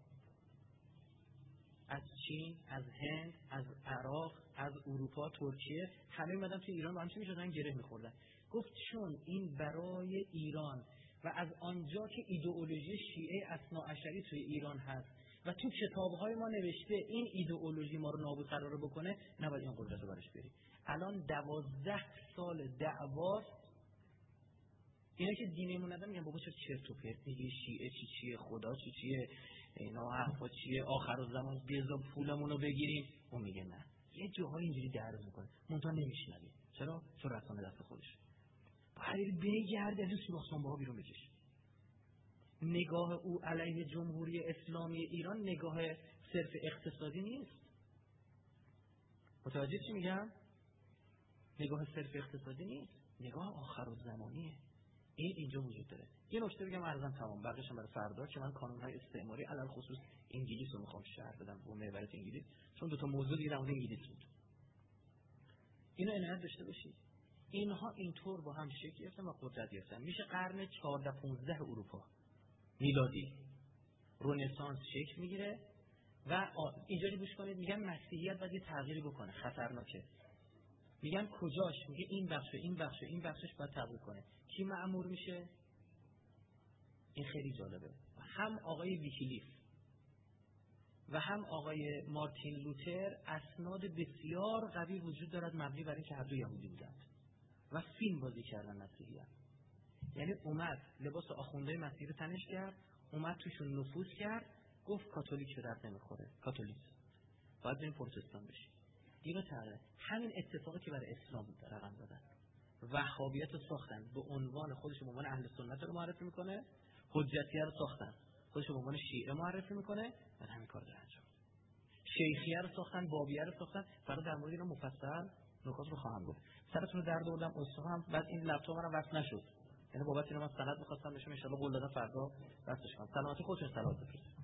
B: از چین، از هند، از عراق، از اروپا، ترکیه، همه اومدن تو ایران با هم چی میشدن؟ گره میخوردن. گفت چون این برای ایران و از آنجا که ایدئولوژی شیعه اثناعشری توی ایران هست و تو کتاب‌های ما نوشته این ایدئولوژی ما رو نابود قراره بکنه، نباید این قدرت رو برش بریم. الان 12 سال دعواست. اینا که دینمون ندارن میگن بابا چه چرت و پرت میگی، شیعه چیه، خدا چیه، اینا حرفا چیه، آخرالزمان بذار پولمون رو بگیریم. اون میگه نه، یه جاهای اینجوری درز میکنه منتها نمیشنوی. چرا؟ چون رسانه دست خودش. باید بگرد از این سوراخ سنبه‌ها بیرون بکش. نگاه او علیه جمهوری اسلامی ایران نگاه صرف اقتصادی نیست. متوجه چی میگم؟ نگاه صرف اقتصادی نیست، نگاه آخرالزمانیه. این اینجا وجود داره. یه نکته بگم عرضم تمام، بقیه‌اش برای فردا که من قانون‌های استعماری علل خصوص انگلیس رو میخوام شرح بدم و محورات انگلیس، چون دو تا موضوع دیگه در مورد انگلیس بود. اینو عنایت داشته باشید. اینها اینطور با هم شکل گرفتن و قدرت گرفتن. میشه قرن 14 15 اروپا میلادی رنسانس شکل میگیره و اینجا گوش کنید، میگن مسیحیت باید یه تغییری بکنه، خطرناکه. میگن کجاش؟ میگه این بخشش باید تغییر کنه. کی مأمور میشه؟ این خیلی جالبه. هم آقای ویکیلیف و هم آقای مارتین لوتر اسناد بسیار قوی وجود دارد مبنی بر اینکه هر دو یهودی بودند و فیلم بازی کردن مسیحیت. یعنی اومد لباس آخونده مسیحی رو تنش کرد، اومد توشون نفوذ کرد، گفت کاتولیک به درد نمیخوره، کاتولیک باید بریم پروتستان بشیم. اینو تره. همین اتفاقی که برای اسلام رقم زدن، وهابیت رو ساختن، به عنوان خودش به عنوان اهل سنت رو معرفی میکنه، حجتیه رو ساختن، خودش به عنوان شیعه معرفی میکنه و همین کار داره انجام. شیخیه رو ساختن، بابیه رو ساختن. فردا در مورد اینا مفصل نکات رو خواهم گفت. سرتون رو درد آوردم، اصلا بعد این لپتاپ منم وصل نشد. یعنی بابت اینو من سند می‌خواستم بشم، ان شاء الله قول دادم فردا وصلش کنم. سلامتی خودتون سلامت باشید.